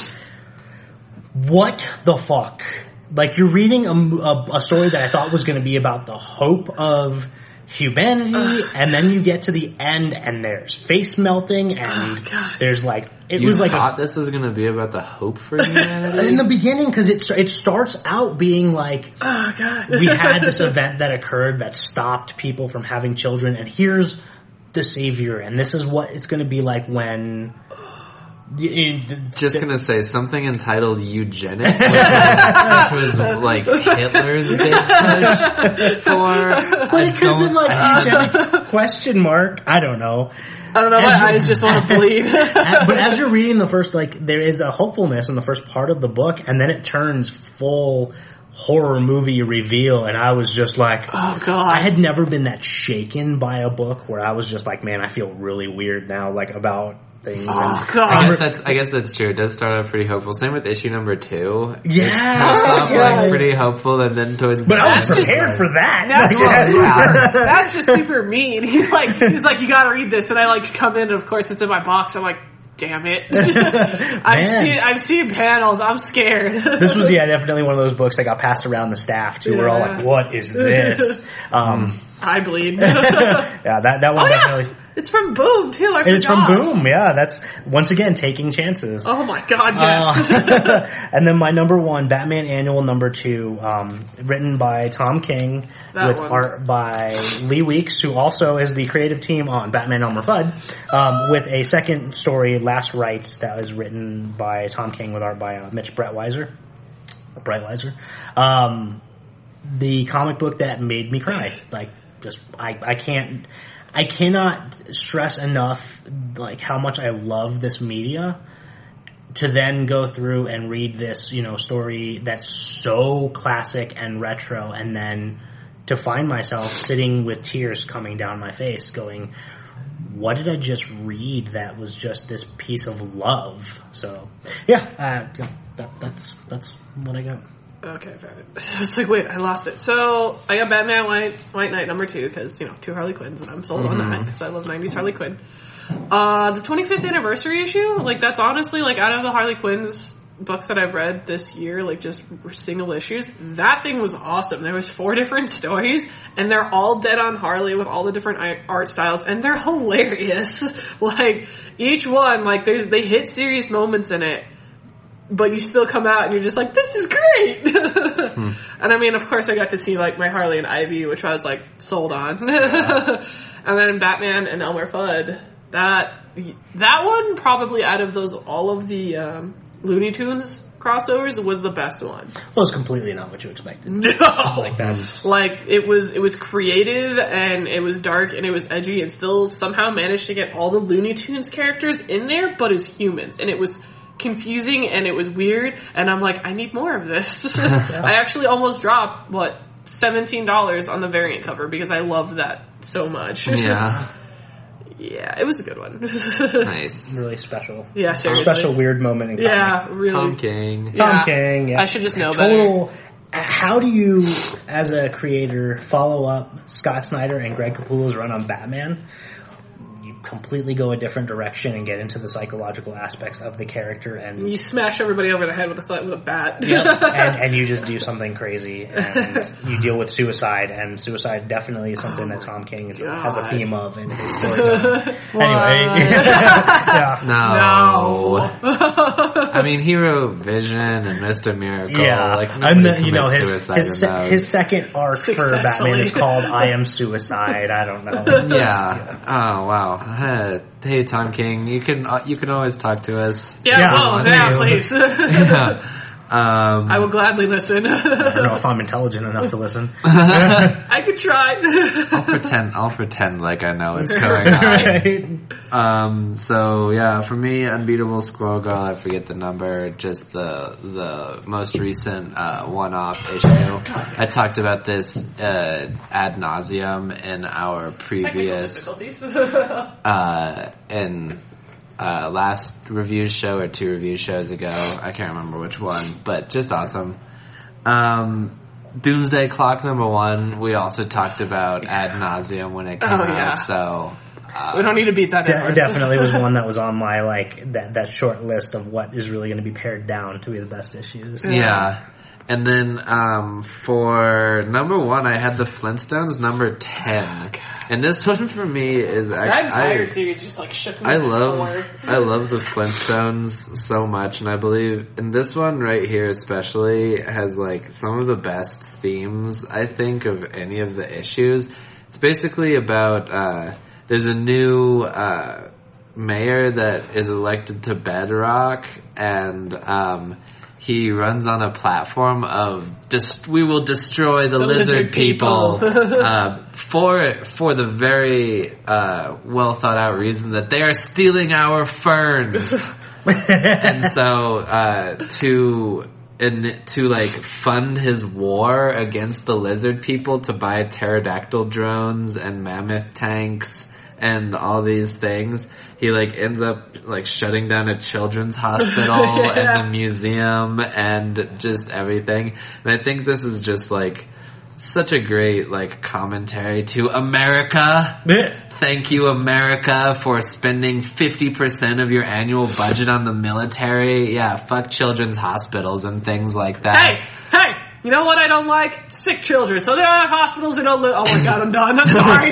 What the fuck? Like, you're reading a story that I thought was going to be about the hope of humanity, and then you get to the end, and there's face melting, and there's like... You thought this was going to be about the hope for humanity? In the beginning, because it starts out being like, we had this event that occurred that stopped people from having children, and here's the savior, and this is what it's going to be like when... Just gonna say something entitled eugenic, which was like Hitler's big push for. But it could have been like eugenic question mark. I don't know. I don't know. My eyes just want to bleed. But as you're reading the first, like, there is a hopefulness in the first part of the book, and then it turns full horror movie reveal, and I was just like, oh god, I had never been that shaken by a book where I was just like, man, I feel really weird now, like, about things. Oh god, I guess that's true. It does start out pretty hopeful. Same with issue number 2. Yeah, it starts off like pretty hopeful, and then towards the but I was prepared for that. That's just super mean. He's like, you gotta read this, and I like come in, and of course it's in my box. I'm like, damn it. I've seen panels. I'm scared. This was, definitely one of those books that got passed around the staff too. We're all like, what is this? I bleed. Yeah, that one definitely. Yeah. It's from Boom too. I forgot. It's from Boom. Yeah, that's once again taking chances. Oh my god, yes. And then my number 1, Batman Annual number 2, written by Tom King with art by Lee Weeks, who also is the creative team on Batman Elmer Fudd, with a second story, Last Rites, that was written by Tom King with art by Mitch Breitweiser. The comic book that made me cry. Like, just I cannot stress enough, like, how much I love this media, to then go through and read this, story that's so classic and retro, and then to find myself sitting with tears coming down my face going, what did I just read that was just this piece of love? So, that's what I got. Okay, found it. So it's like, wait, I lost it. So I got Batman White Knight number 2 because 2 Harley Quinns, and I'm sold on that because I love 90s Harley Quinn. The 25th anniversary issue, like, that's honestly, like, out of the Harley Quinn's books that I've read this year, like, just single issues, that thing was awesome. There was 4 different stories, and they're all dead on Harley with all the different art styles, and they're hilarious. Like, each one, like, they hit serious moments in it, but you still come out and you're just like, this is great! And I mean, of course I got to see, like, my Harley and Ivy, which I was, like, sold on. Yeah. And then Batman and Elmer Fudd. That one, probably out of all of the Looney Tunes crossovers, was the best one. Well, it's completely not what you expected. No! Like, that's... Like, it was creative, and it was dark, and it was edgy, and still somehow managed to get all the Looney Tunes characters in there, but as humans. And it was confusing and it was weird, and I'm like, I need more of this. I actually almost dropped, $17 on the variant cover because I loved that so much. Yeah. Yeah, it was a good one. Nice. Really special. Yeah, seriously. Special weird moment in comics. Yeah, really. Tom King. Tom King, yeah. I should just know Total. better. How do you, as a creator, follow up Scott Snyder and Greg Capullo's run on Batman? You completely go a different direction and get into the psychological aspects of the character, and You smash everybody over the head with a bat. and you just do something crazy, and you deal with suicide, and suicide definitely is something that Tom King has a theme of in his storytelling. Anyway, yeah. No. I mean, he wrote Vision and Mr. Miracle. Yeah, Like, and nobody then, commits suicide in those. his second arc for Batman is called "I Am Suicide." I don't know. Yeah. Oh wow. Hey, Tom King, you can always talk to us. Please. Yeah. I will gladly listen. I don't know if I'm intelligent enough to listen. I could try. I'll pretend like I know what's going on. So yeah, for me, Unbeatable Squirrel Girl, I forget the number, just the most recent one-off issue. I talked about this ad nauseum in our previous last review show or 2 review shows ago. I can't remember which one, but just awesome. Doomsday Clock #1, we also talked about ad nauseum when it came out, so... we don't need to beat that. Definitely was one that was on my, that short list of what is really going to be pared down to be the best issues. Yeah. And then, for #1, I had the Flintstones #10. And this one for me is actually... That entire series just shook me. I love the Flintstones so much, and I believe, and this one right here especially has some of the best themes, I think, of any of the issues. It's basically about, there's a new, mayor that is elected to Bedrock, and, he runs on a platform of we will destroy the lizard people for the very well thought out reason that they are stealing our ferns. And so to fund his war against the lizard people, to buy pterodactyl drones and mammoth tanks and all these things, he ends up shutting down a children's hospital and the museum and just everything. And I think this is just such a great commentary to America. Thank you, America, for spending 50% of your annual budget on the military. Yeah, fuck children's hospitals and things like that. Hey! You know what I don't like? Sick children. So they don't have hospitals, they don't live... Oh my god, I'm done. I'm sorry.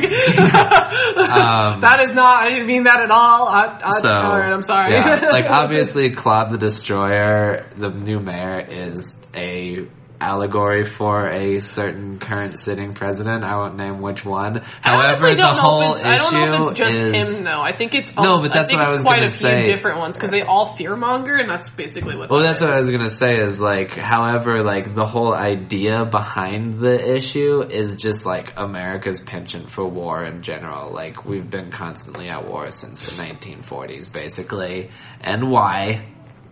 That is not... I didn't mean that at all. Alright, I'm sorry. Yeah, obviously, Claude the Destroyer, the new mayor, is a allegory for a certain current sitting president. I won't name which one. However, the whole issue I don't know if it's just him, though. I think it's... No, but that's what I was going to say. quite a few different ones, because they all fearmonger, and that's basically what... Well, that's what I was going to say, is, however, the whole idea behind the issue is just, America's penchant for war in general. We've been constantly at war since the 1940s, basically. And why?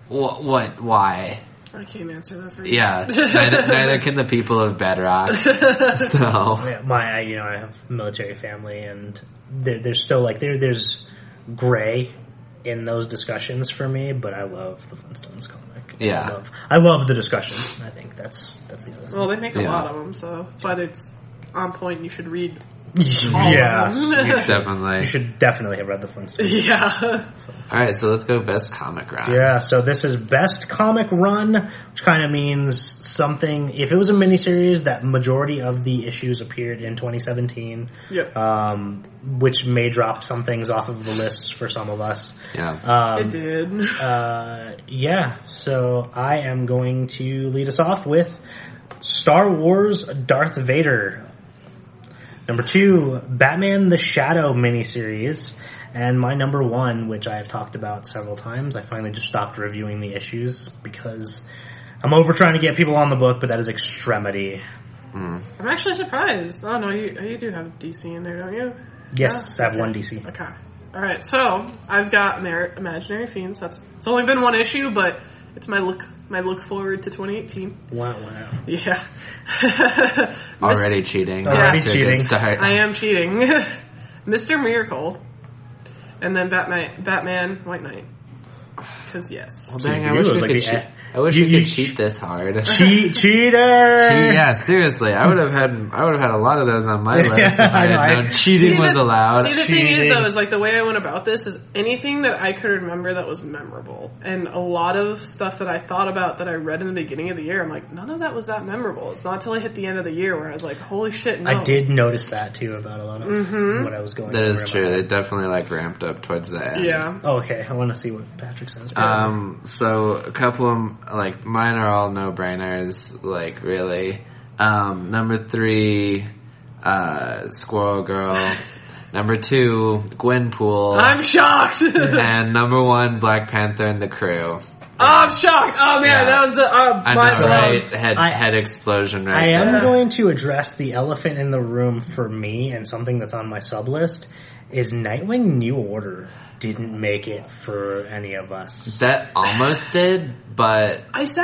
Why? I can't answer that for you. Yeah, neither can the people of Bedrock. So yeah, I have a military family, and there's still there's gray in those discussions for me, but I love the Flintstones comic. Yeah, I love the discussion. I think that's the other thing. Well, they make a lot of them, so that's why it's on point. And you should read. Yeah, definitely. You should definitely have read the Flintstones. Yeah. Alright, so let's go best comic run. Yeah, so this is best comic run, which kind of means something. If it was a miniseries, that majority of the issues appeared in 2017. Yep. Which may drop some things off of the list for some of us. Yeah. It did. Yeah, so I am going to lead us off with Star Wars Darth Vader. #2, Batman the Shadow miniseries. And my #1, which I have talked about several times, I finally just stopped reviewing the issues because I'm over trying to get people on the book, but that is extremity. I'm actually surprised. Oh no, you do have DC in there, don't you? Yes, I have one DC. Okay. All right, so I've got Imaginary Fiends. It's only been one issue, but it's my look forward to 2018. Wow. Yeah. Already cheating. Already Off to a cheating. good start. I am cheating. Mr. Miracle, and then Batman White Knight. Because yes. Well, So dang, for I you, wish it we was could like the- cheat. I wish we you could cheat this hard. Cheater! Yeah, seriously, I would have had a lot of those on my list if I had known cheating was allowed. See, the thing is, Cheating. though, is like the way I went about this is anything that I could remember that was memorable. And a lot of stuff that I thought about that I read in the beginning of the year, I'm like, none of that was that memorable. It's not until I hit the end of the year where I was like, holy shit, no. I did notice that too about a lot of what I was going That is over true. about. They definitely like ramped up towards the end. Yeah. Oh, okay, I want to see what Patrick says. So a couple of like mine are all no brainers. Like really, number 3, Squirrel Girl. Number 2, Gwenpool. I'm shocked! And number 1, Black Panther and the Crew. I'm shocked! Oh man, Yeah. that was the, I my know, right? Head explosion right I am there. going to address the elephant in the room for me, and something that's on my sub list is Nightwing New Order didn't make it for any of us. That almost did, but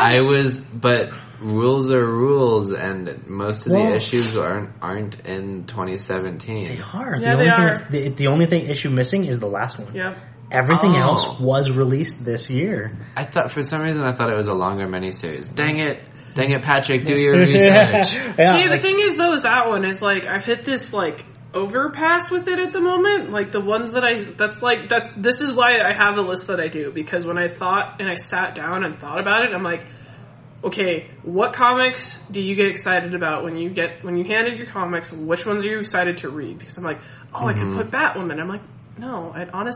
but rules are rules, and most of Well- the issues aren't in 2017. They are. Yeah, the they only are. the only thing issue missing is the last one. Yep. Everything Oh. else was released this year. I thought for some reason it was a longer miniseries. Dang it, Patrick, do your research. Yeah, See, the like- thing is, though, is that one is like I've hit this like overpass with it at the moment. Like the ones that this is why I have the list that I do, because when I thought and I sat down and thought about it, I'm like, okay, what comics do you get excited about when you handed your comics? Which ones are you excited to read? Because I'm like, I could put Batwoman. I'm like, no,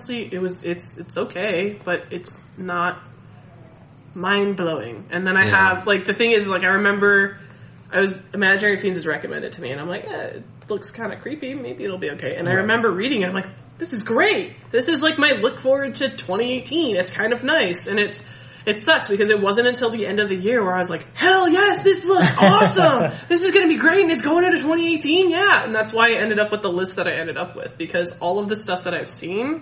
it's okay, but it's not mind blowing. And then I have like the thing is like I remember Imaginary Fiends was recommended to me, and I'm like, it looks kind of creepy. Maybe it'll be okay. And I remember reading it. I'm like, this is great. This is like my look forward to 2018. It's kind of nice, and it sucks because it wasn't until the end of the year where I was like, hell yes, this looks awesome. This is going to be great, and it's going into 2018. Yeah, and that's why I ended up with the list that I ended up with, because all of the stuff that I've seen,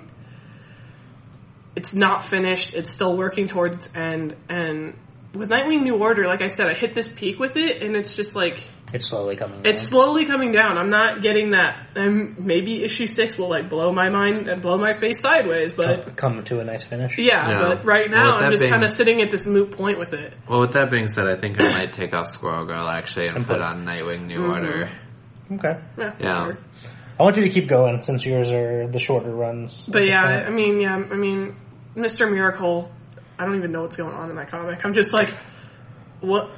it's not finished. It's still working towards its end, and with Nightwing New Order, like I said, I hit this peak with it, and it's just like It's slowly coming down. it's slowly coming down. I'm not getting that. And maybe issue 6 will like blow my mind and blow my face sideways, but come to a nice finish. yeah, Yeah. but right Well, now with I'm that just being- kind of sitting at this moot point with it. Well, with that being said, I think I might take off Squirrel Girl actually and put put- on Nightwing New Order. Okay. Yeah, Yeah. sorry. I want you to keep going since yours are the shorter runs. But yeah, I mean, Mr. Miracle, I don't even know what's going on in that comic. I'm just like, what?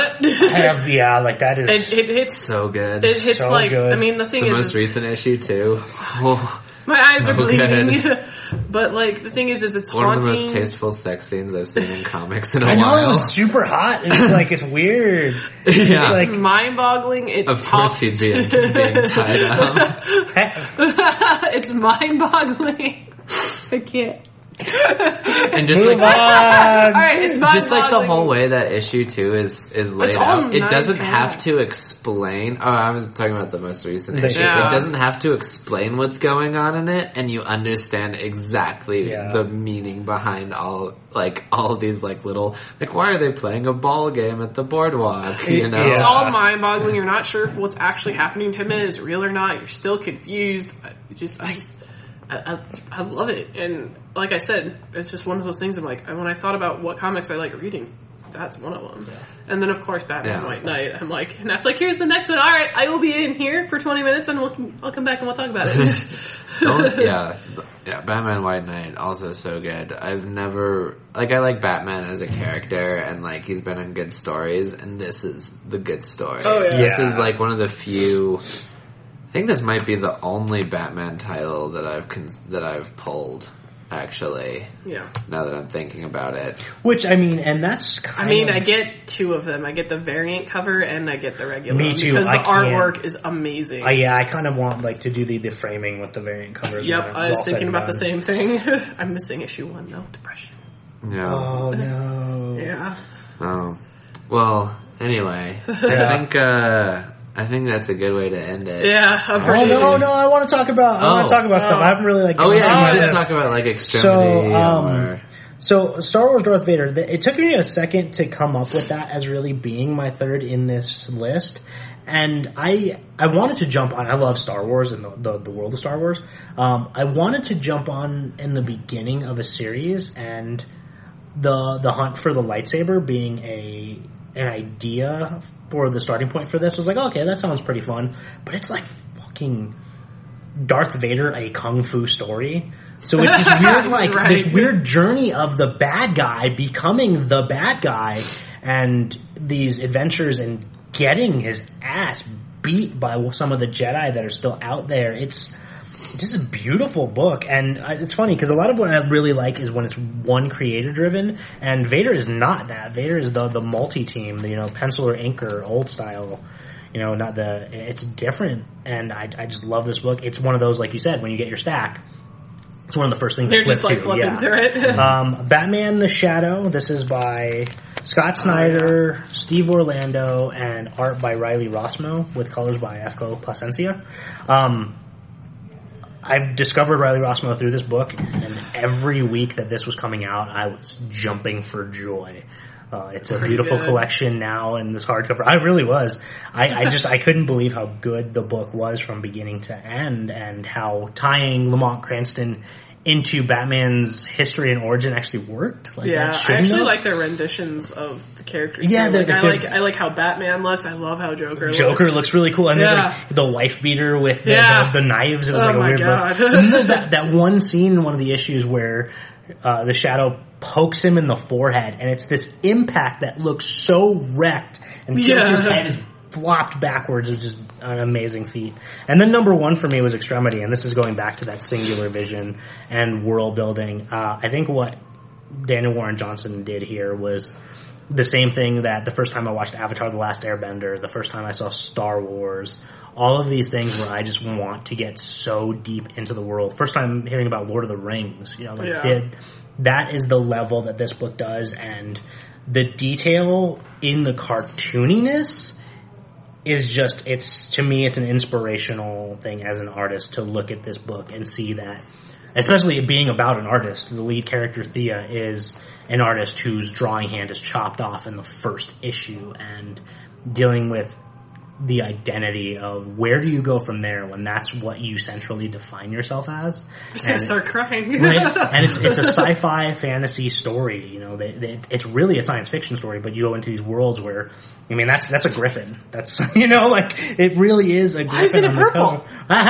like that is. It hits. So good. It hits so like. good. I mean, the thing The is, most recent issue too. Oh, my eyes are so bleeding. good. But like, the thing is it's one haunting. of the most tasteful sex scenes I've seen in comics in a I know it while. was super hot. It's like it's weird. Yeah. Like- It's mind-boggling. It Of course he'd be being tied up. It's mind-boggling. I can't. And just Move like on. Alright, it's mind-boggling. just like the whole way that issue 2 is laid It's all out, it doesn't nice, have yeah. to explain. Oh, I was talking about the most recent The- issue. Yeah. It doesn't have to explain what's going on in it, and you understand exactly Yeah. the meaning behind all of these like little like why are they playing a ball game at the boardwalk? You know, It's Yeah. all mind-boggling. You're not sure if what's actually happening to him is real or not. You're still confused. I love it. And like I said, it's just one of those things. I'm like, when I thought about what comics I like reading, that's one of them. Yeah. And then of course Batman Yeah. White Knight. I'm like, and that's like, here's the next one. All right, I will be in here for 20 minutes, and I'll come back and we'll talk about it. yeah, Batman White Knight also so good. I've never I like Batman as a character, and like he's been in good stories, and this is the good story. Oh, yeah. This Yeah. is like one of the few. I think this might be the only Batman title that I've pulled. Actually, Yeah. now that I'm thinking about it, Which I mean, and that's kind I mean, of, I get 2 of them. I get the variant cover and I get the regular Me one. too. Because I the can't- artwork is amazing. I kind of want like to do the framing with the variant covers. Yep, when I it's was all said thinking and about the done. same thing. I'm missing issue 1 though. Depression. yeah. Oh no! Yeah. Oh, well. Anyway, I think I think that's a good way to end it. Yeah. No, I want to talk about stuff. I haven't really like. Oh yeah, you did talk about like Extremity. So Star Wars Darth Vader. It took me a second to come up with that as really being my third in this list. And I wanted to jump on. I love Star Wars and the world of Star Wars. I wanted to jump on in the beginning of a series, and the hunt for the lightsaber being an idea for the starting point for this was like, okay, that sounds pretty fun. But it's like fucking Darth Vader, a kung fu story. So it's this weird, like this weird journey of the bad guy becoming the bad guy, and these adventures and getting his ass beat by some of the Jedi that are still out there. It's just a beautiful book, and it's funny because a lot of what I really like is when it's one creator driven, and Vader is not that. Vader is the multi-team, pencil or ink or old style, it's different, and I just love this book. It's one of those, like you said, when you get your stack, it's one of the first things you're to flip just like to. flipping through it. Batman the Shadow. This is by Scott Snyder, Steve Orlando, and art by Riley Rossmo with colors by Efko Plasencia. I've discovered Riley Rossmo through this book, and every week that this was coming out, I was jumping for joy. It's a beautiful collection now in this hardcover. I really was. I couldn't believe how good the book was from beginning to end, and how tying Lamont Cranston into Batman's history and origin actually worked. I actually like their renditions of the characters. Yeah, I like how Batman looks. I love how Joker looks really cool. And then the wife beater with the knives. It was like a weird look. And then there's that one scene in one of the issues where the Shadow pokes him in the forehead, and it's this impact that looks so wrecked, and Joker's head is flopped backwards, which is an amazing feat. And then number one for me was Extremity, and this is going back to that singular vision and world building. I think what Daniel Warren Johnson did here was the same thing that the first time I watched Avatar: The Last Airbender, the first time I saw Star Wars, all of these things where I just want to get so deep into the world. First time hearing about Lord of the Rings, that is the level that this book does, and the detail in the cartooniness is just, to me, it's an inspirational thing as an artist to look at this book and see that, especially it being about an artist. The lead character, Thea, is an artist whose drawing hand is chopped off in the first issue, and dealing with the identity of where do you go from there when that's what you centrally define yourself as. I'm just gonna start crying. Right? And it's a sci-fi fantasy story, it's really a science fiction story, but you go into these worlds where, that's a griffin. That's, it really is a griffin. Why is it purple?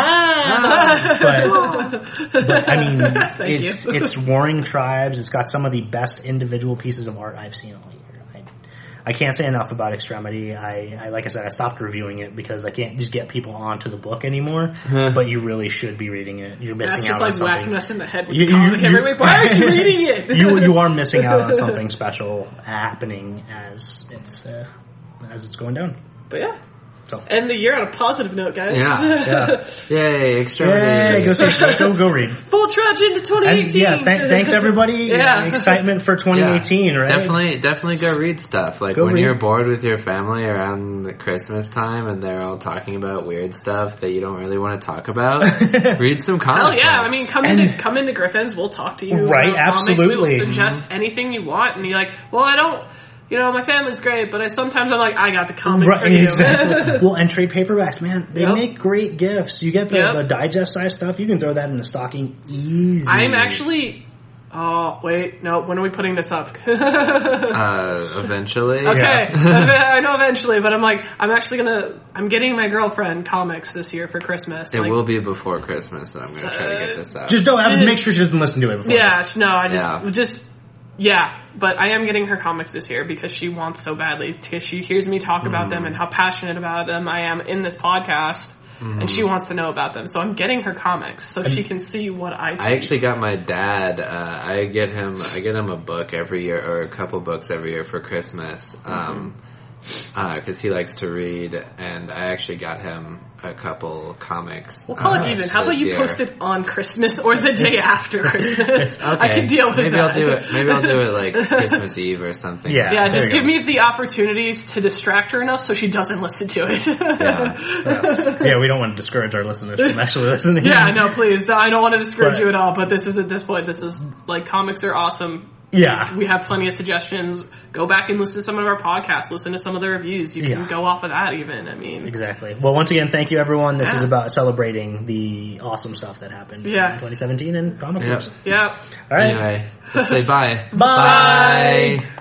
But it's warring tribes. It's got some of the best individual pieces of art I've seen all year. I can't say enough about Extremity. I like I said, I stopped reviewing it because I can't just get people onto the book anymore. But you really should be reading it. You're missing out on something. That's just like whacking us in the head with the comic every week. Why aren't you reading it? You are missing out on something special happening as it's going down. But yeah. So. End the year on a positive note, guys. Yeah. Yay, Extremity. Yay, go read. Full trudge into 2018. And, thanks everybody. Excitement for 2018, right? Definitely go read stuff. Like when you're bored with your family around the Christmas time and they're all talking about weird stuff that you don't really want to talk about, read some comics. Hell yeah. Come into Griffins. We'll talk to you. Right, absolutely. Comics. We will suggest anything you want. And you're like, well, I don't... my family's great, but sometimes I'm like, I got the comics for you. Exactly. Well, and trade paperbacks, man. They make great gifts. You get the digest size stuff. You can throw that in a stocking easy. I'm actually... Oh, wait. No, when are we putting this up? Eventually. Okay. Yeah. I know eventually, but I'm getting my girlfriend comics this year for Christmas. It will be before Christmas, and I'm going to try to get this out. Just don't have to make sure she doesn't listen to it before Christmas. But I am getting her comics this year because she wants so badly, because she hears me talk about them and how passionate about them I am in this podcast, and she wants to know about them. So I'm getting her comics so she can see what I see. I actually got my dad, I get him a book every year, or a couple books every year for Christmas. because he likes to read, and I actually got him a couple comics. We'll call it even. How about you post it on Christmas or the day after Christmas? Okay. I can deal with Maybe that. Maybe I'll do it like Christmas Eve or something. Yeah. Just give me the opportunities to distract her enough so she doesn't listen to it. Yeah, we don't want to discourage our listeners from actually listening. Yeah, no, please. I don't want to discourage you at all, but this is, at this point, like, comics are awesome. Yeah. We have plenty of suggestions. Go back and listen to some of our podcasts. Listen to some of the reviews. You can go off of that even. I mean. Exactly. Well, once again, thank you everyone. This is about celebrating the awesome stuff that happened in 2017 in comic books. Yeah. All right. Anyway, let's say bye. Bye.